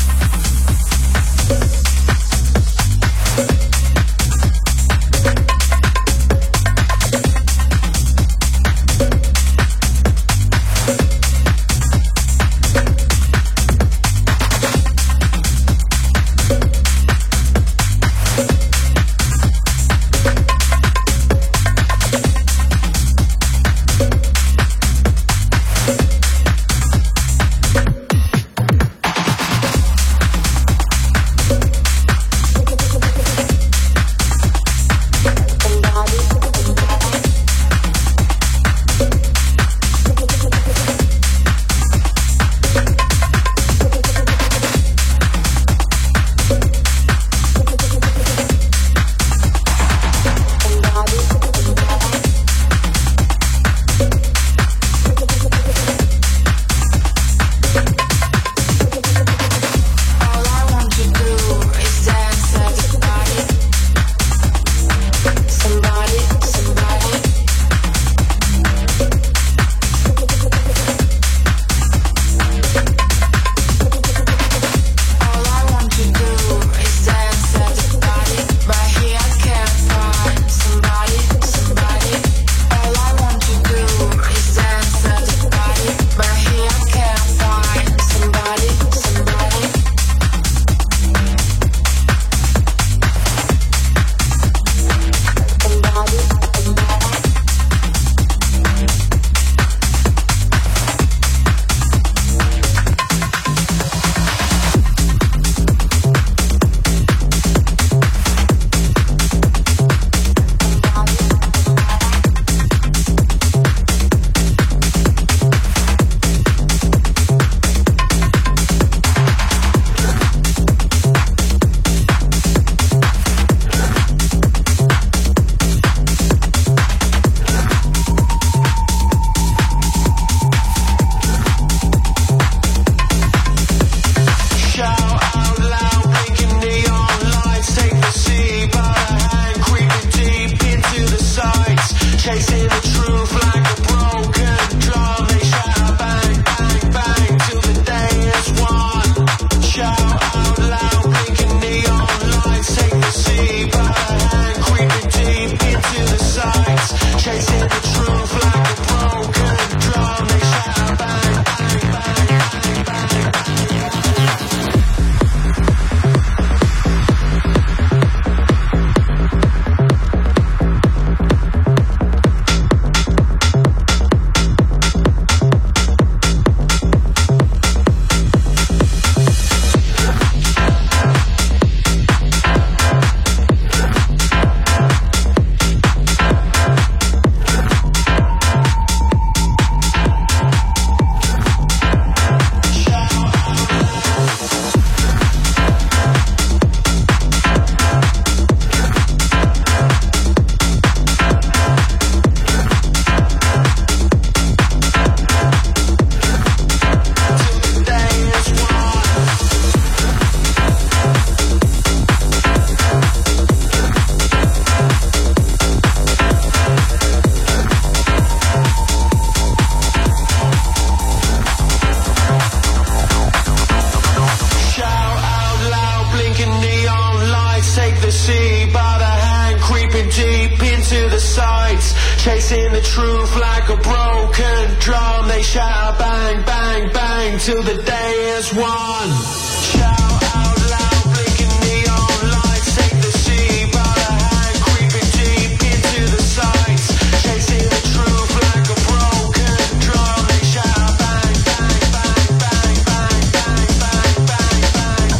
Chasing the truth like a broken drum. They shout bang, bang, bang till the day is won. Shout out loud, blinking neon lights. Take the sea by the hand, creeping deep into the sights. Chasing the truth like a broken drum. They shout bang, bang, bang, bang, bang, bang, bang, bang, bang,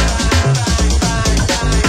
bang, bang, bang,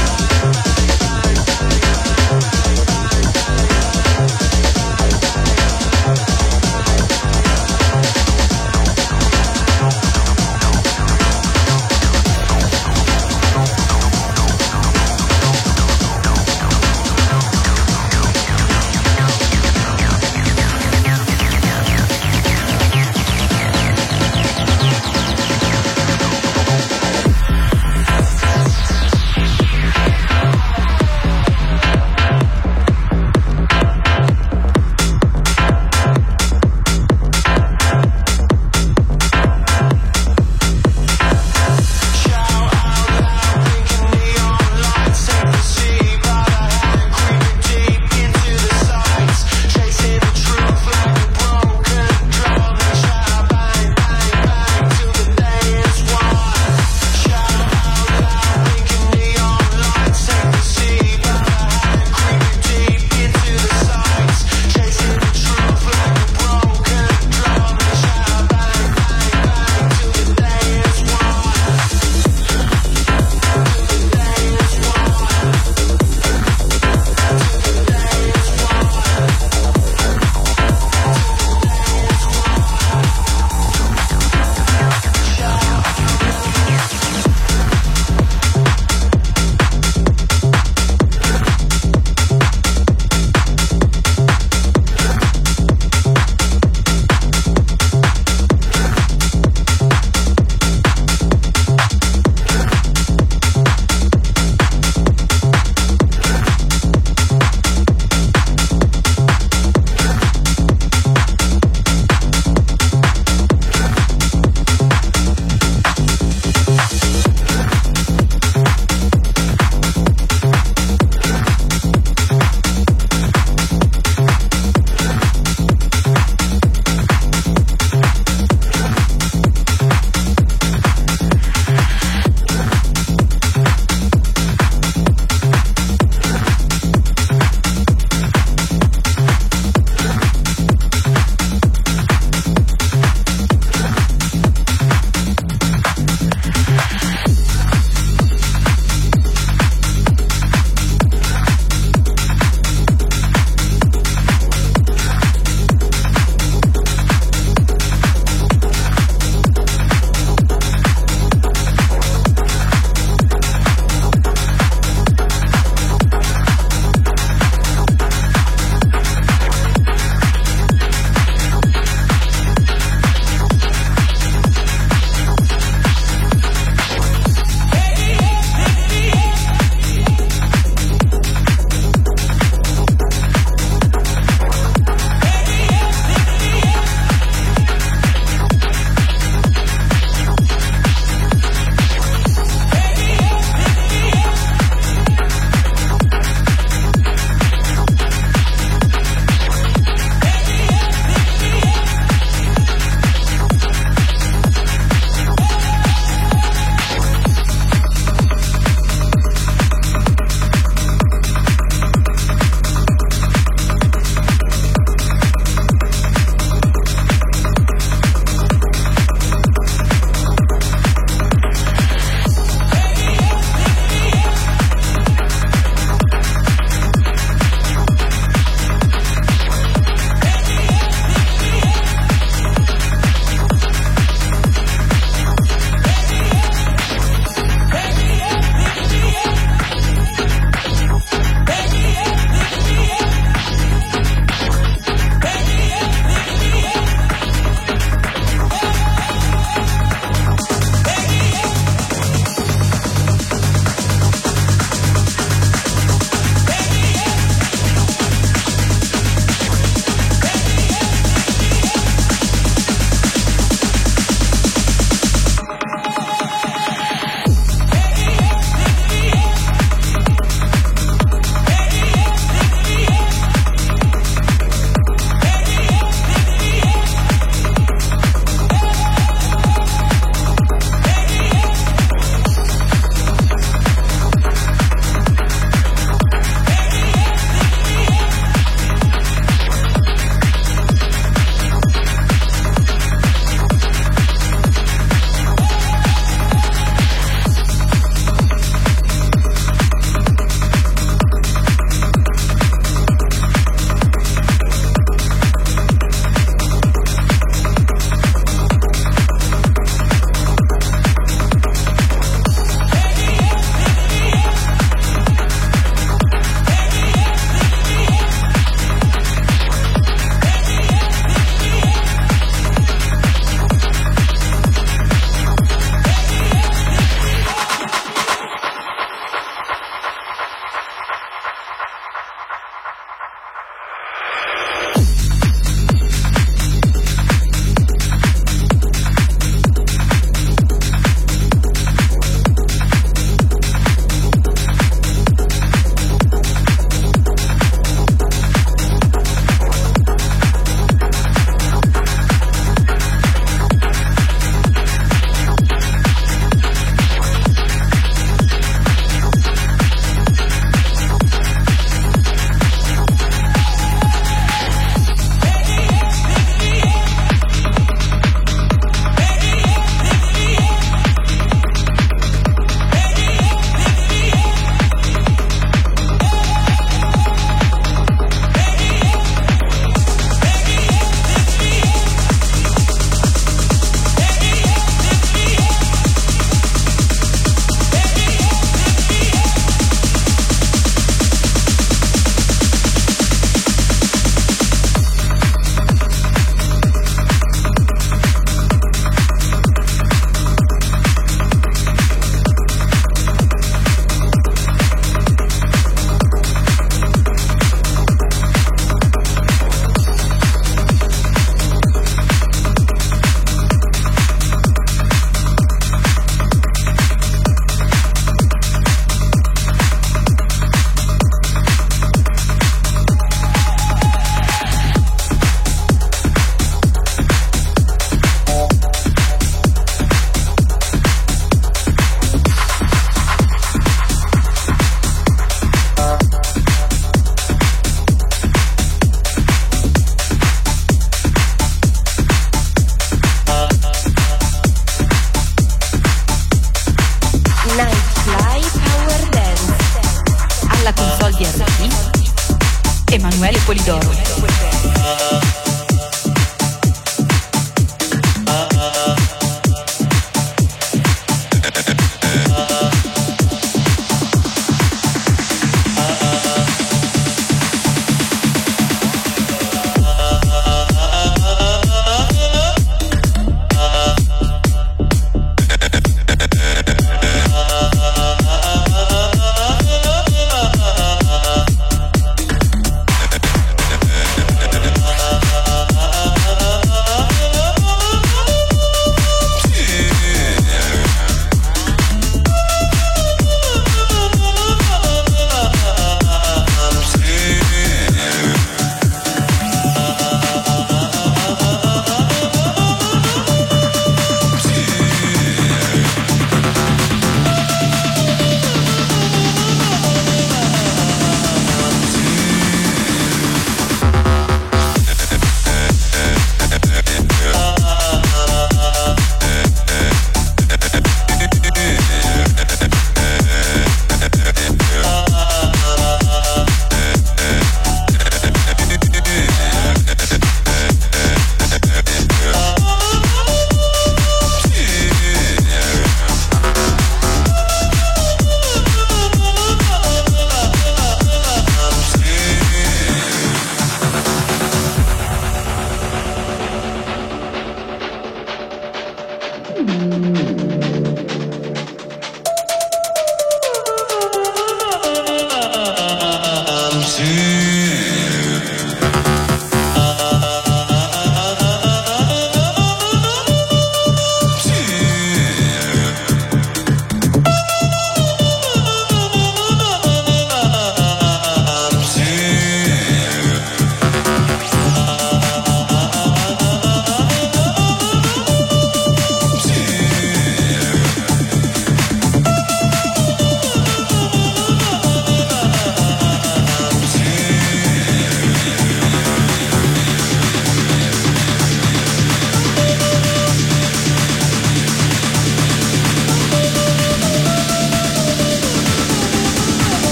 Emanuele Polidoro.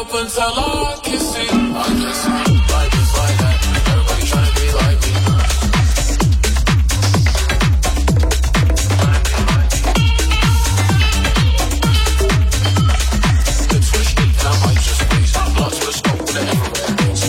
up until I kiss it. I kiss it, like this, like that. Everybody tryna be like me. Get twisted, and I might just squeeze. Blood to the scope with the infrared beams.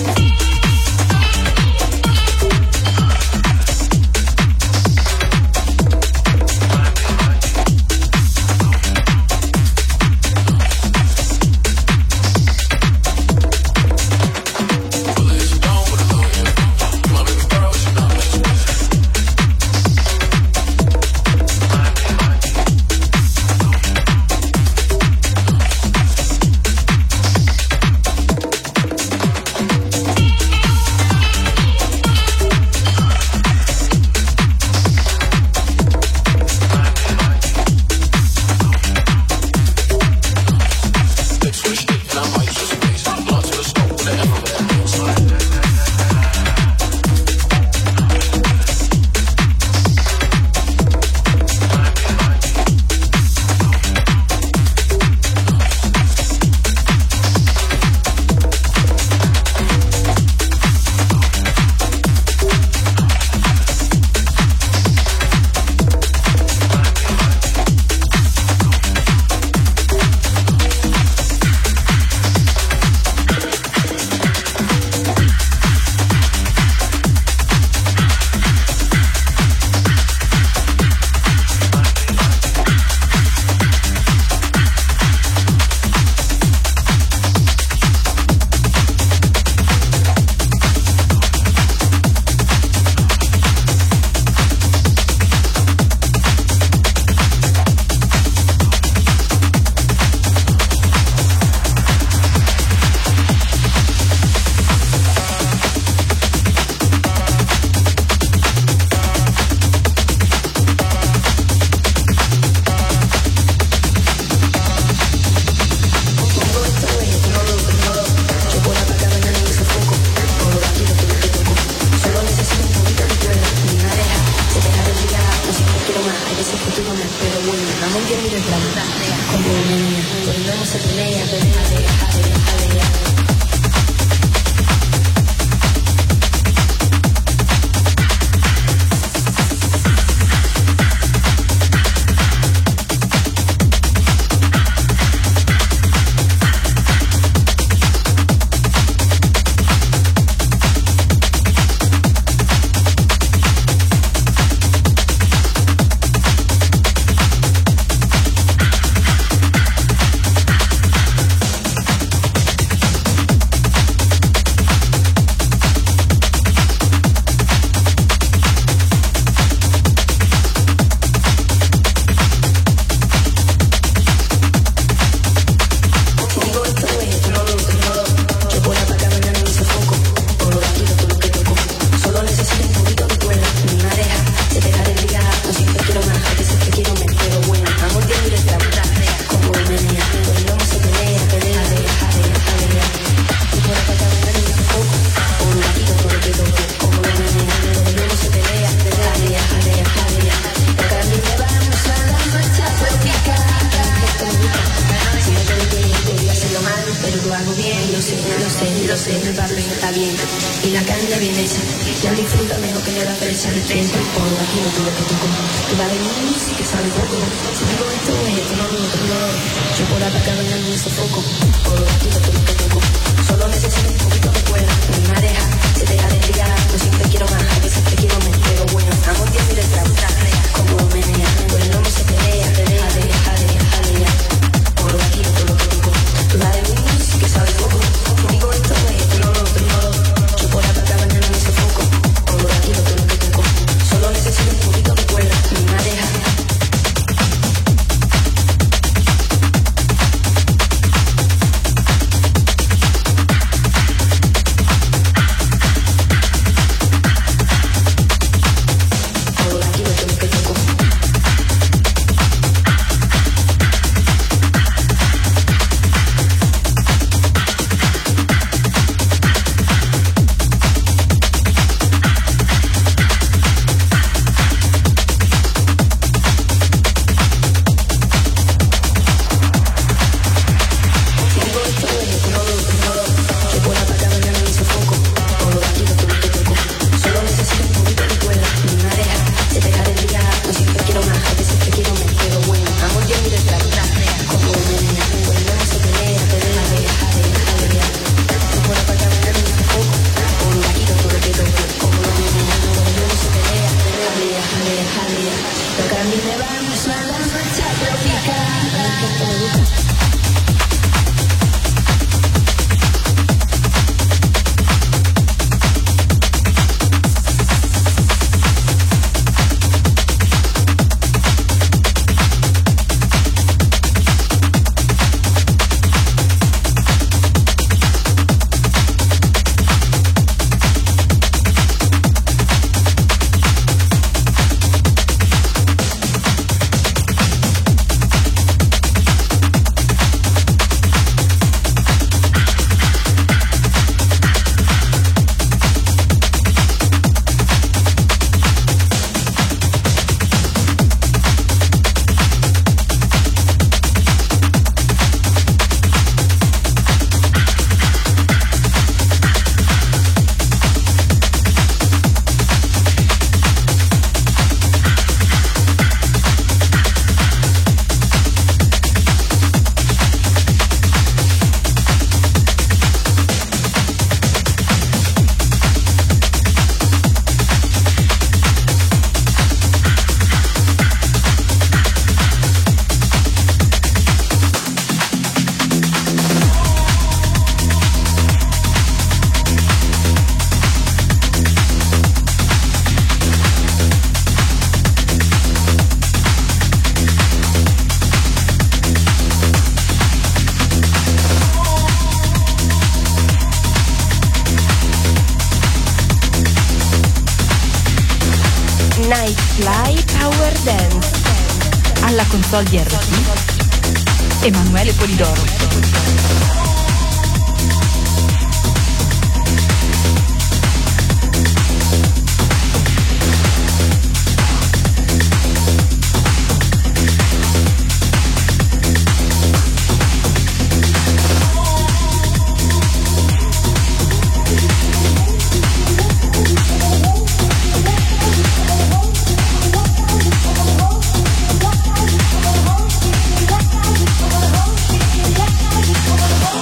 Camine, vamos a la marcha tropical. Nightfly Power Dance. Alla console di R T Emanuele Polidoro. Oh,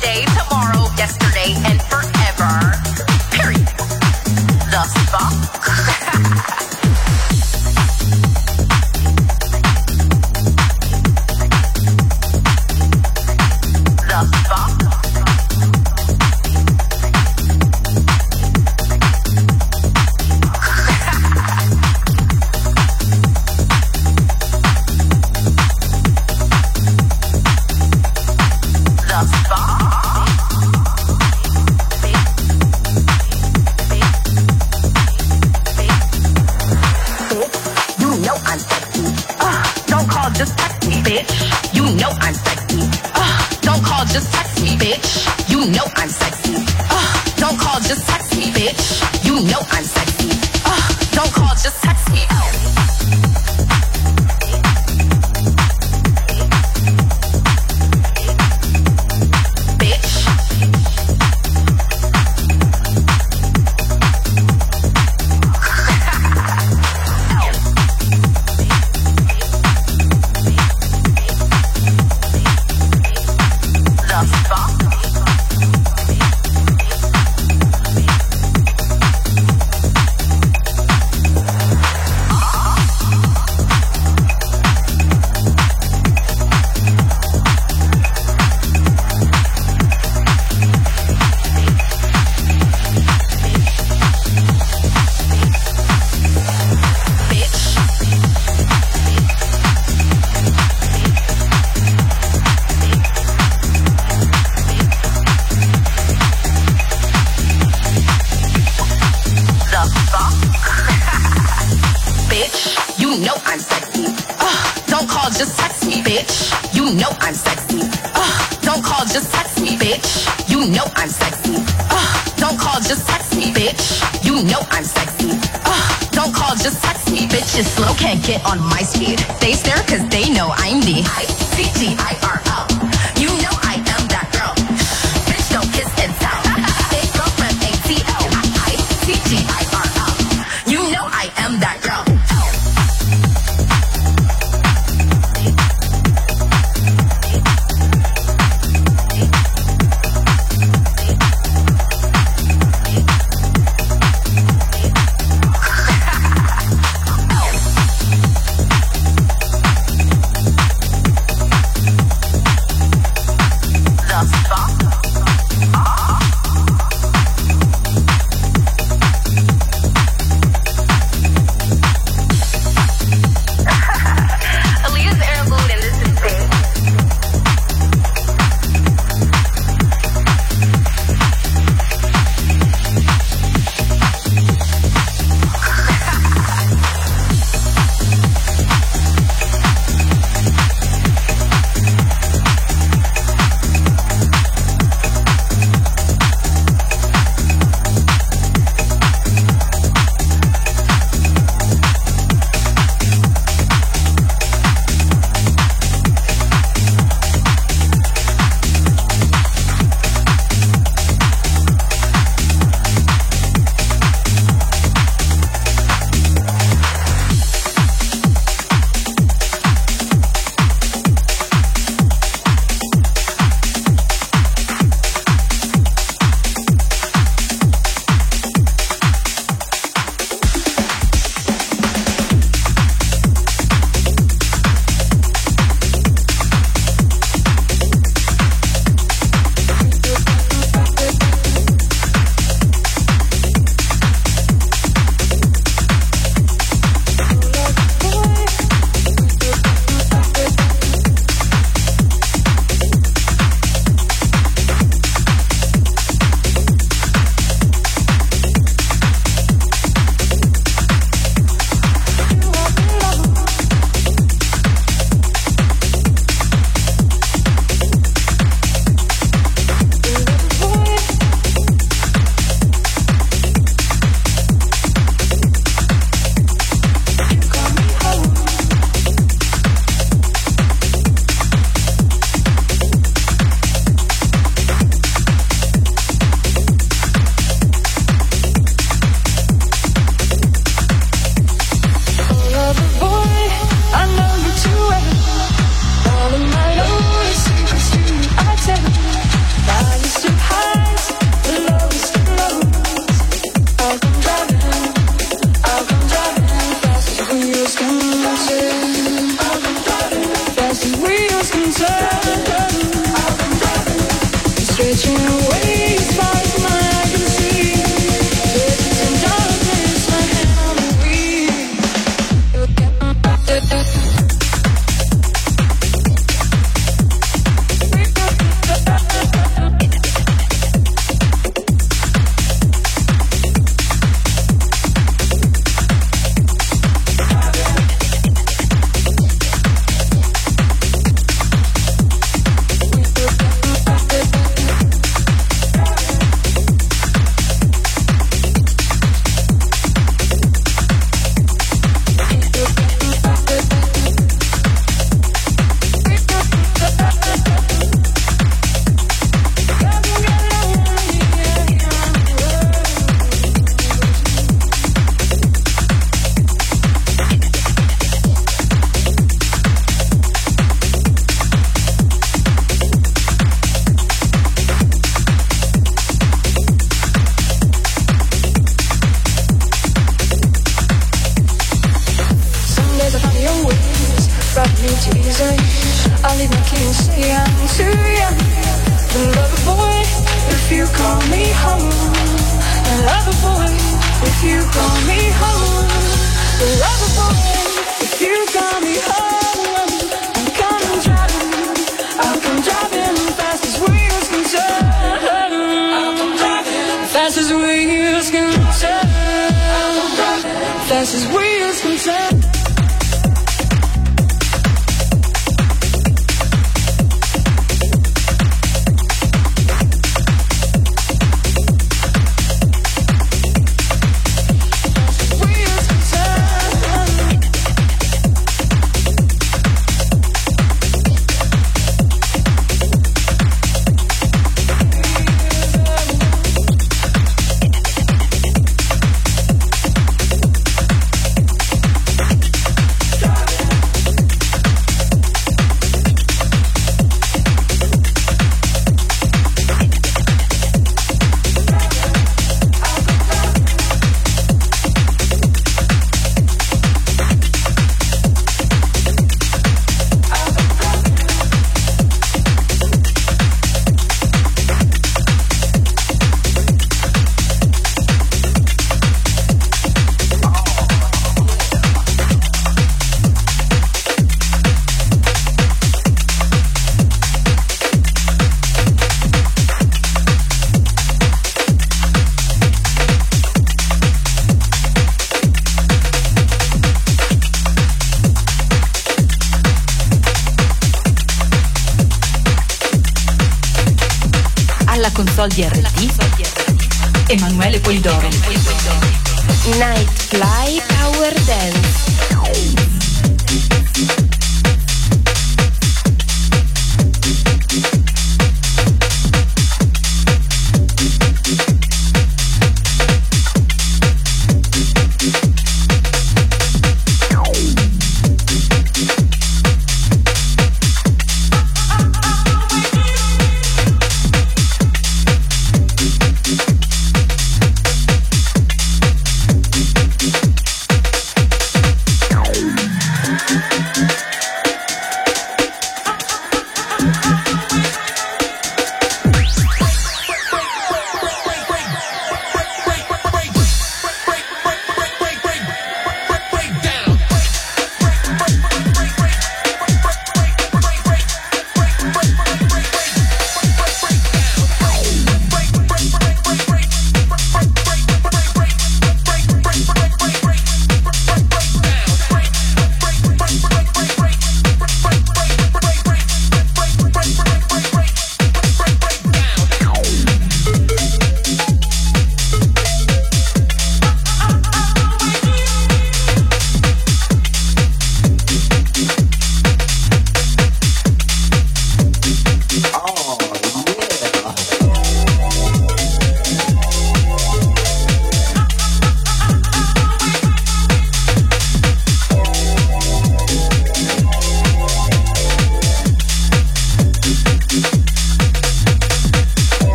today, tomorrow, yesterday, and forever. Period. The fuck? Get on my speed. They stare cause they know I'm the I C T I R L. You know I am that girl. Bitch don't kiss and tell. Big girlfriend A T L. I C T I R L. You know I am that girl. console di R T Emanuele Polidoro. Nightfly Power Dance. We'll be right back.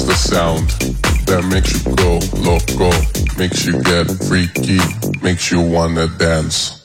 is the sound that makes you go loco, makes you get freaky, makes you wanna dance.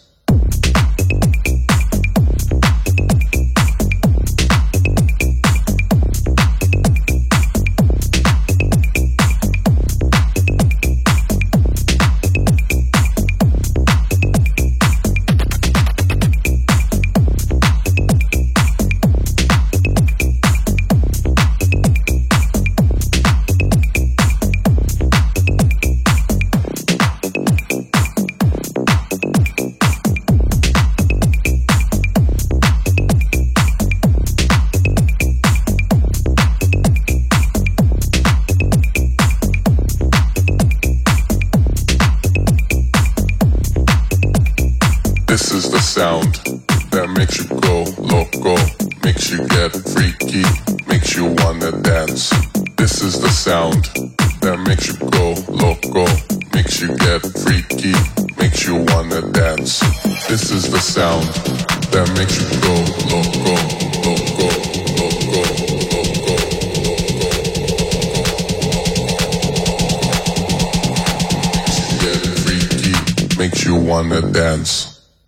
This is the sound that makes you go loco, makes you get freaky, makes you wanna dance. This is the sound that makes you go loco, makes you get freaky, makes you wanna dance. This is the sound that makes you go loco, loco, loco, loco. Makes you get freaky, makes you wanna dance.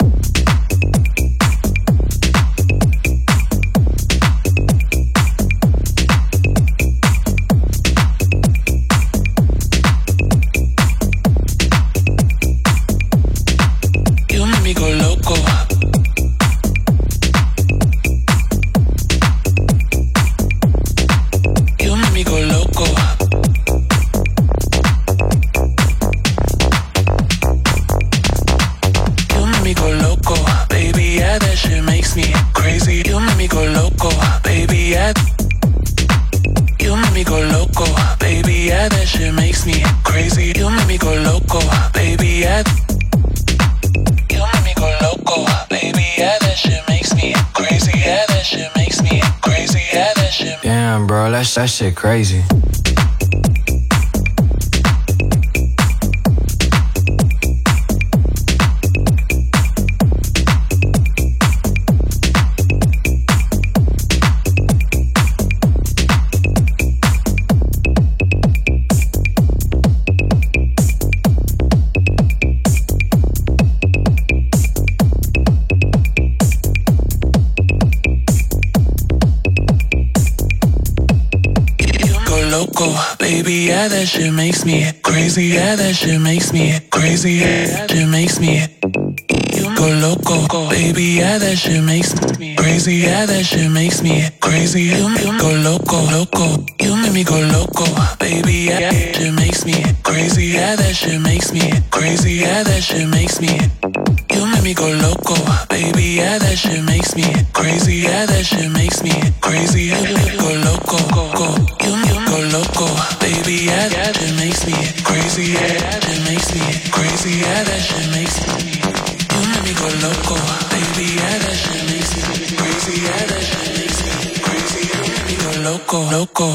That shit crazy. Baby, yeah, that shit makes me crazy. Yeah, that shit makes me crazy. Yeah, that shit makes me go loco. Baby, yeah, that shit makes me crazy. Yeah, that shit makes me crazy. You, you go loco, loco. You make me go loco. Baby, yeah, that shit makes me crazy. Yeah, that shit makes me crazy. Yeah, that shit makes me. You make me go loco. Baby, yeah, that shit makes me crazy. Yeah, that shit makes me crazy. You, you go loco, go, go. You, you go loco. Baby, yeah, that shit makes me crazy. Yeah, that shit makes me crazy. Yeah, that shit makes me. You make me go loco. Baby, yeah, that shit makes me crazy. Yeah, that shit makes me crazy. You make me go loco, loco.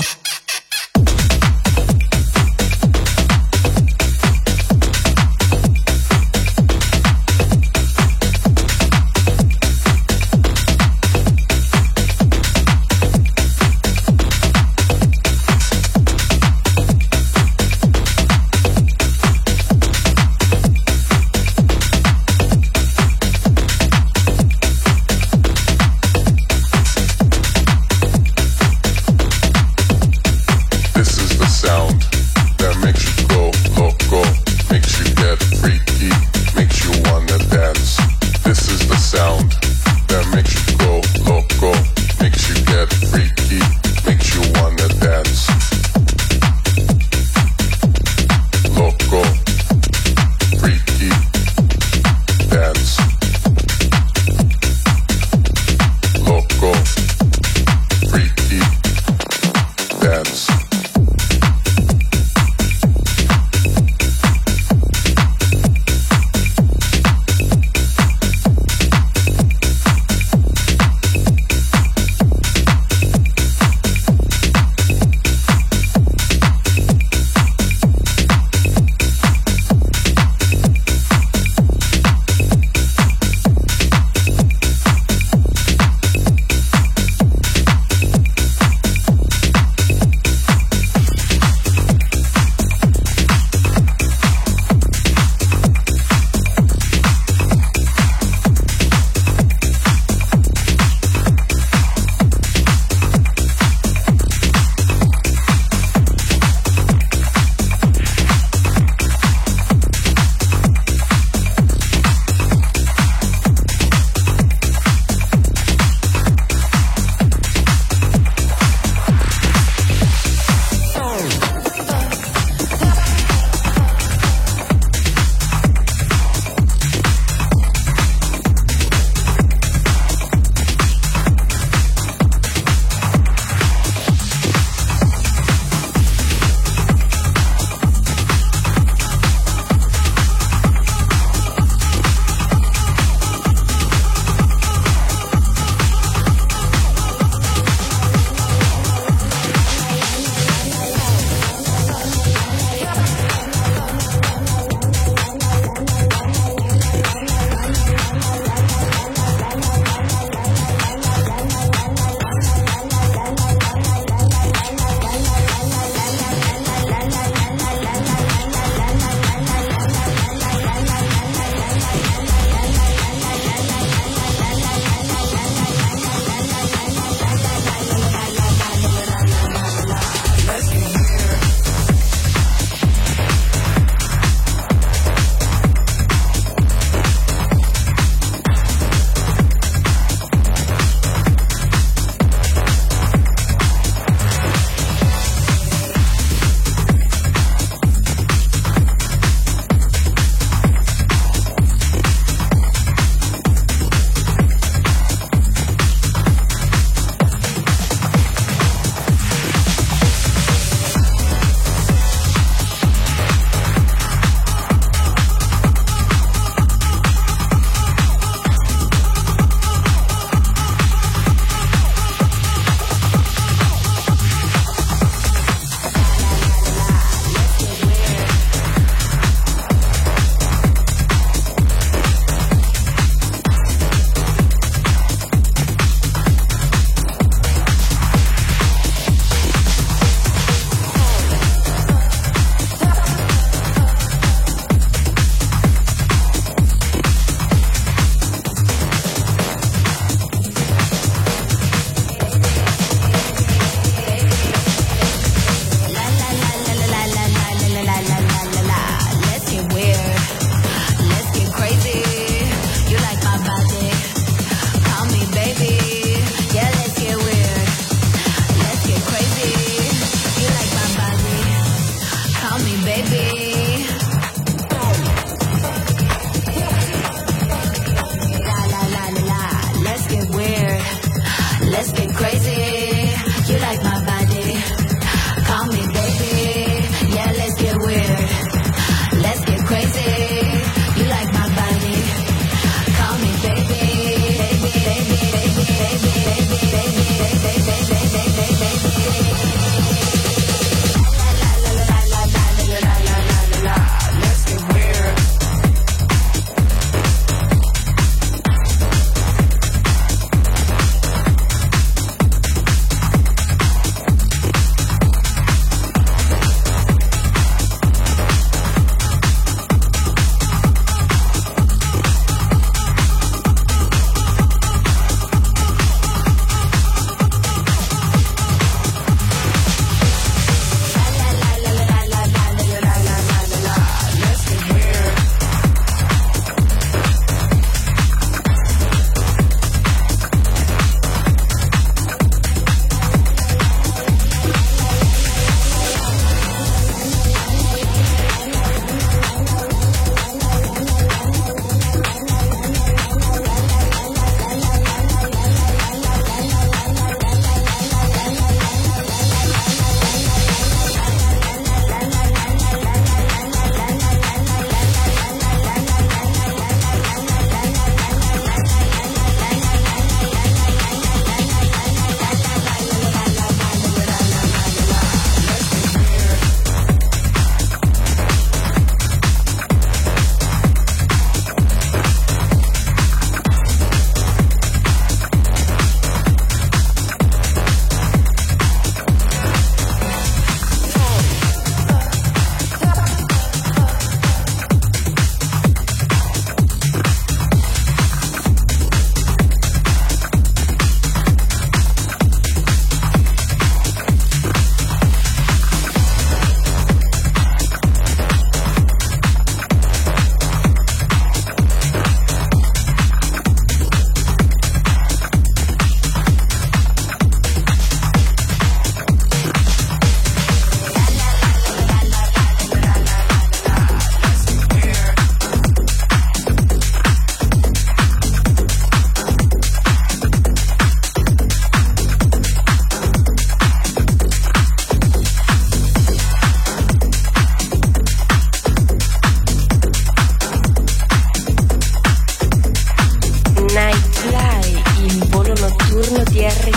Fly, il volo notturno di R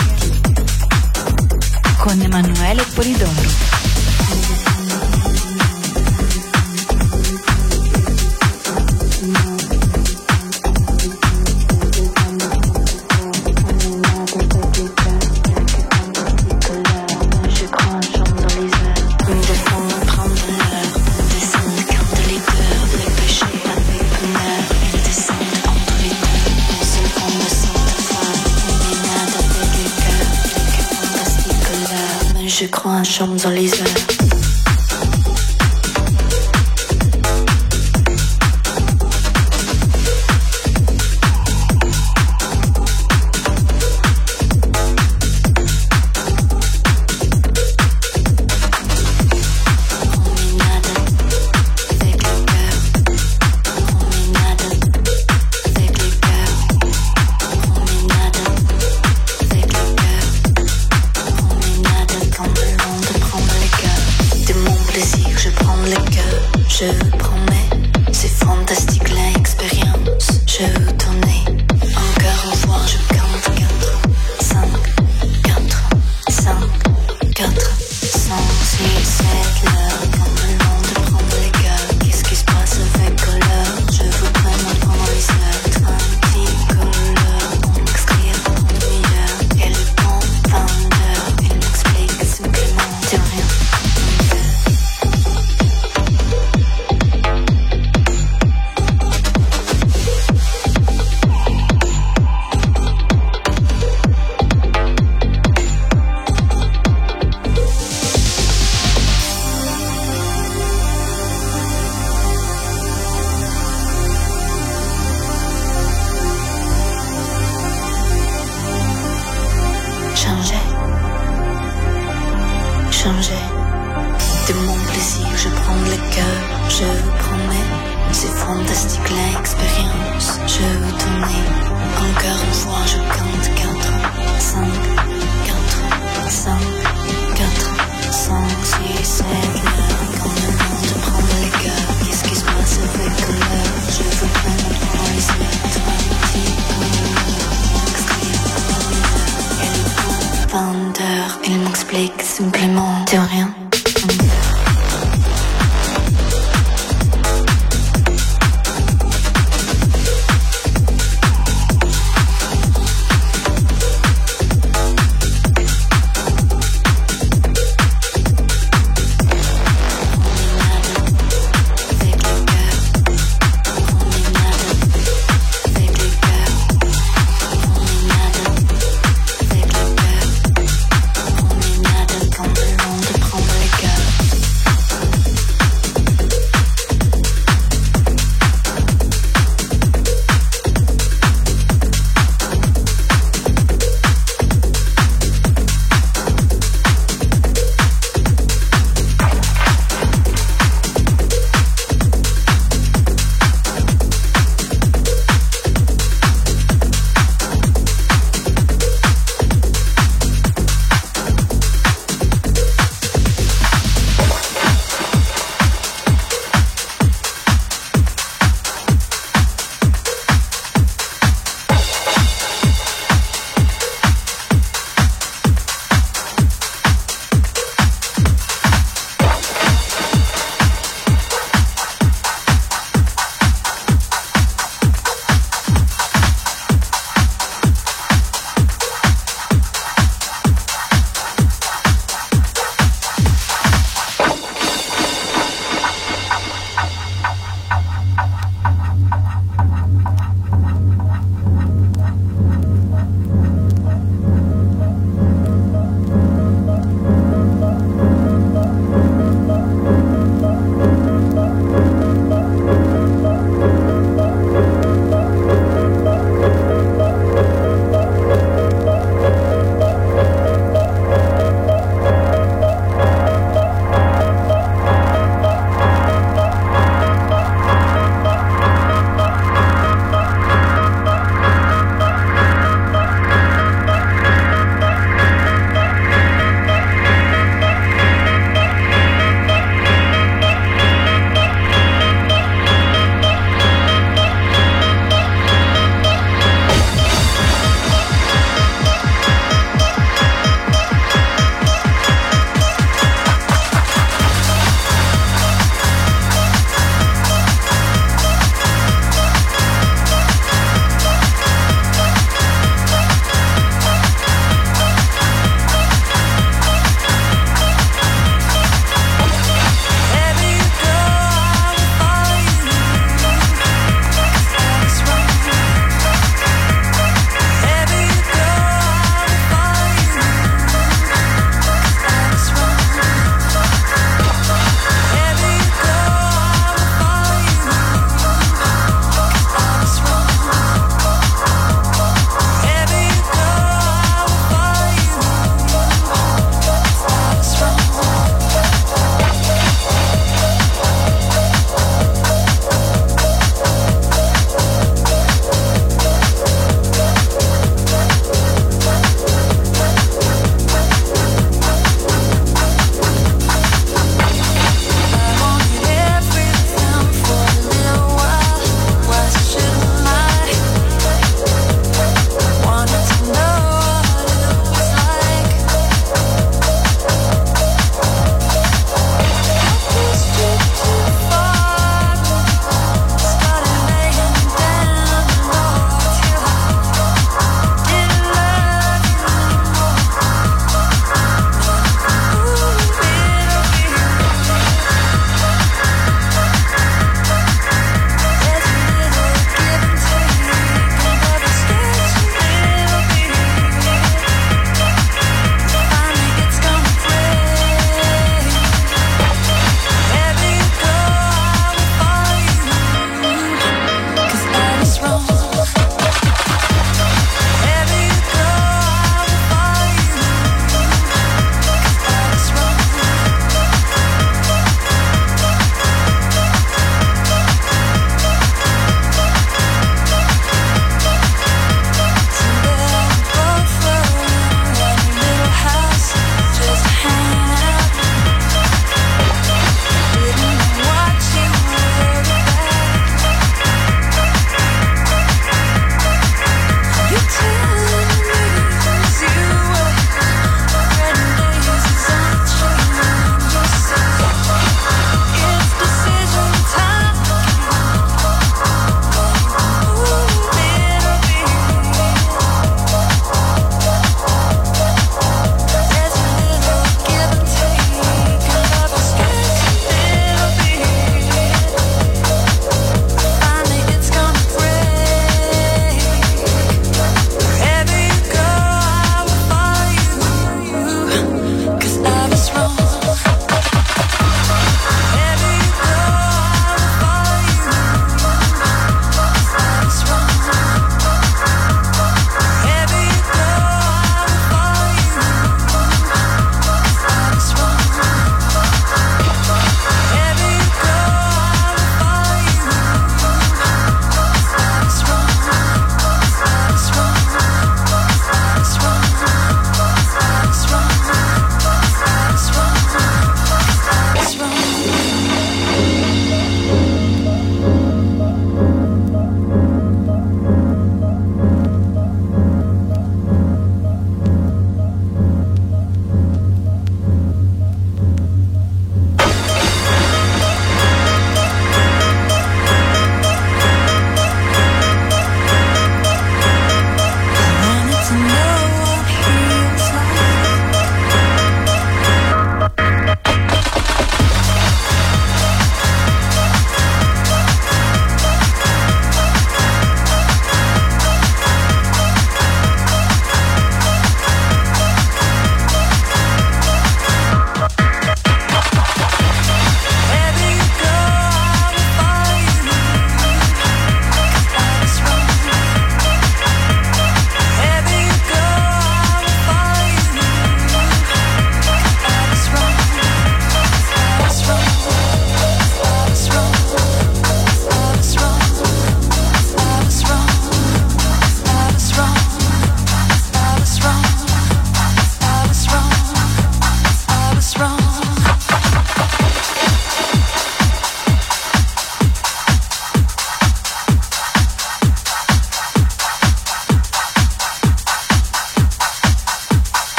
T. Con Emanuele Polidoro. Je crois un champ dans les airs. Il m'explique simplement de rien.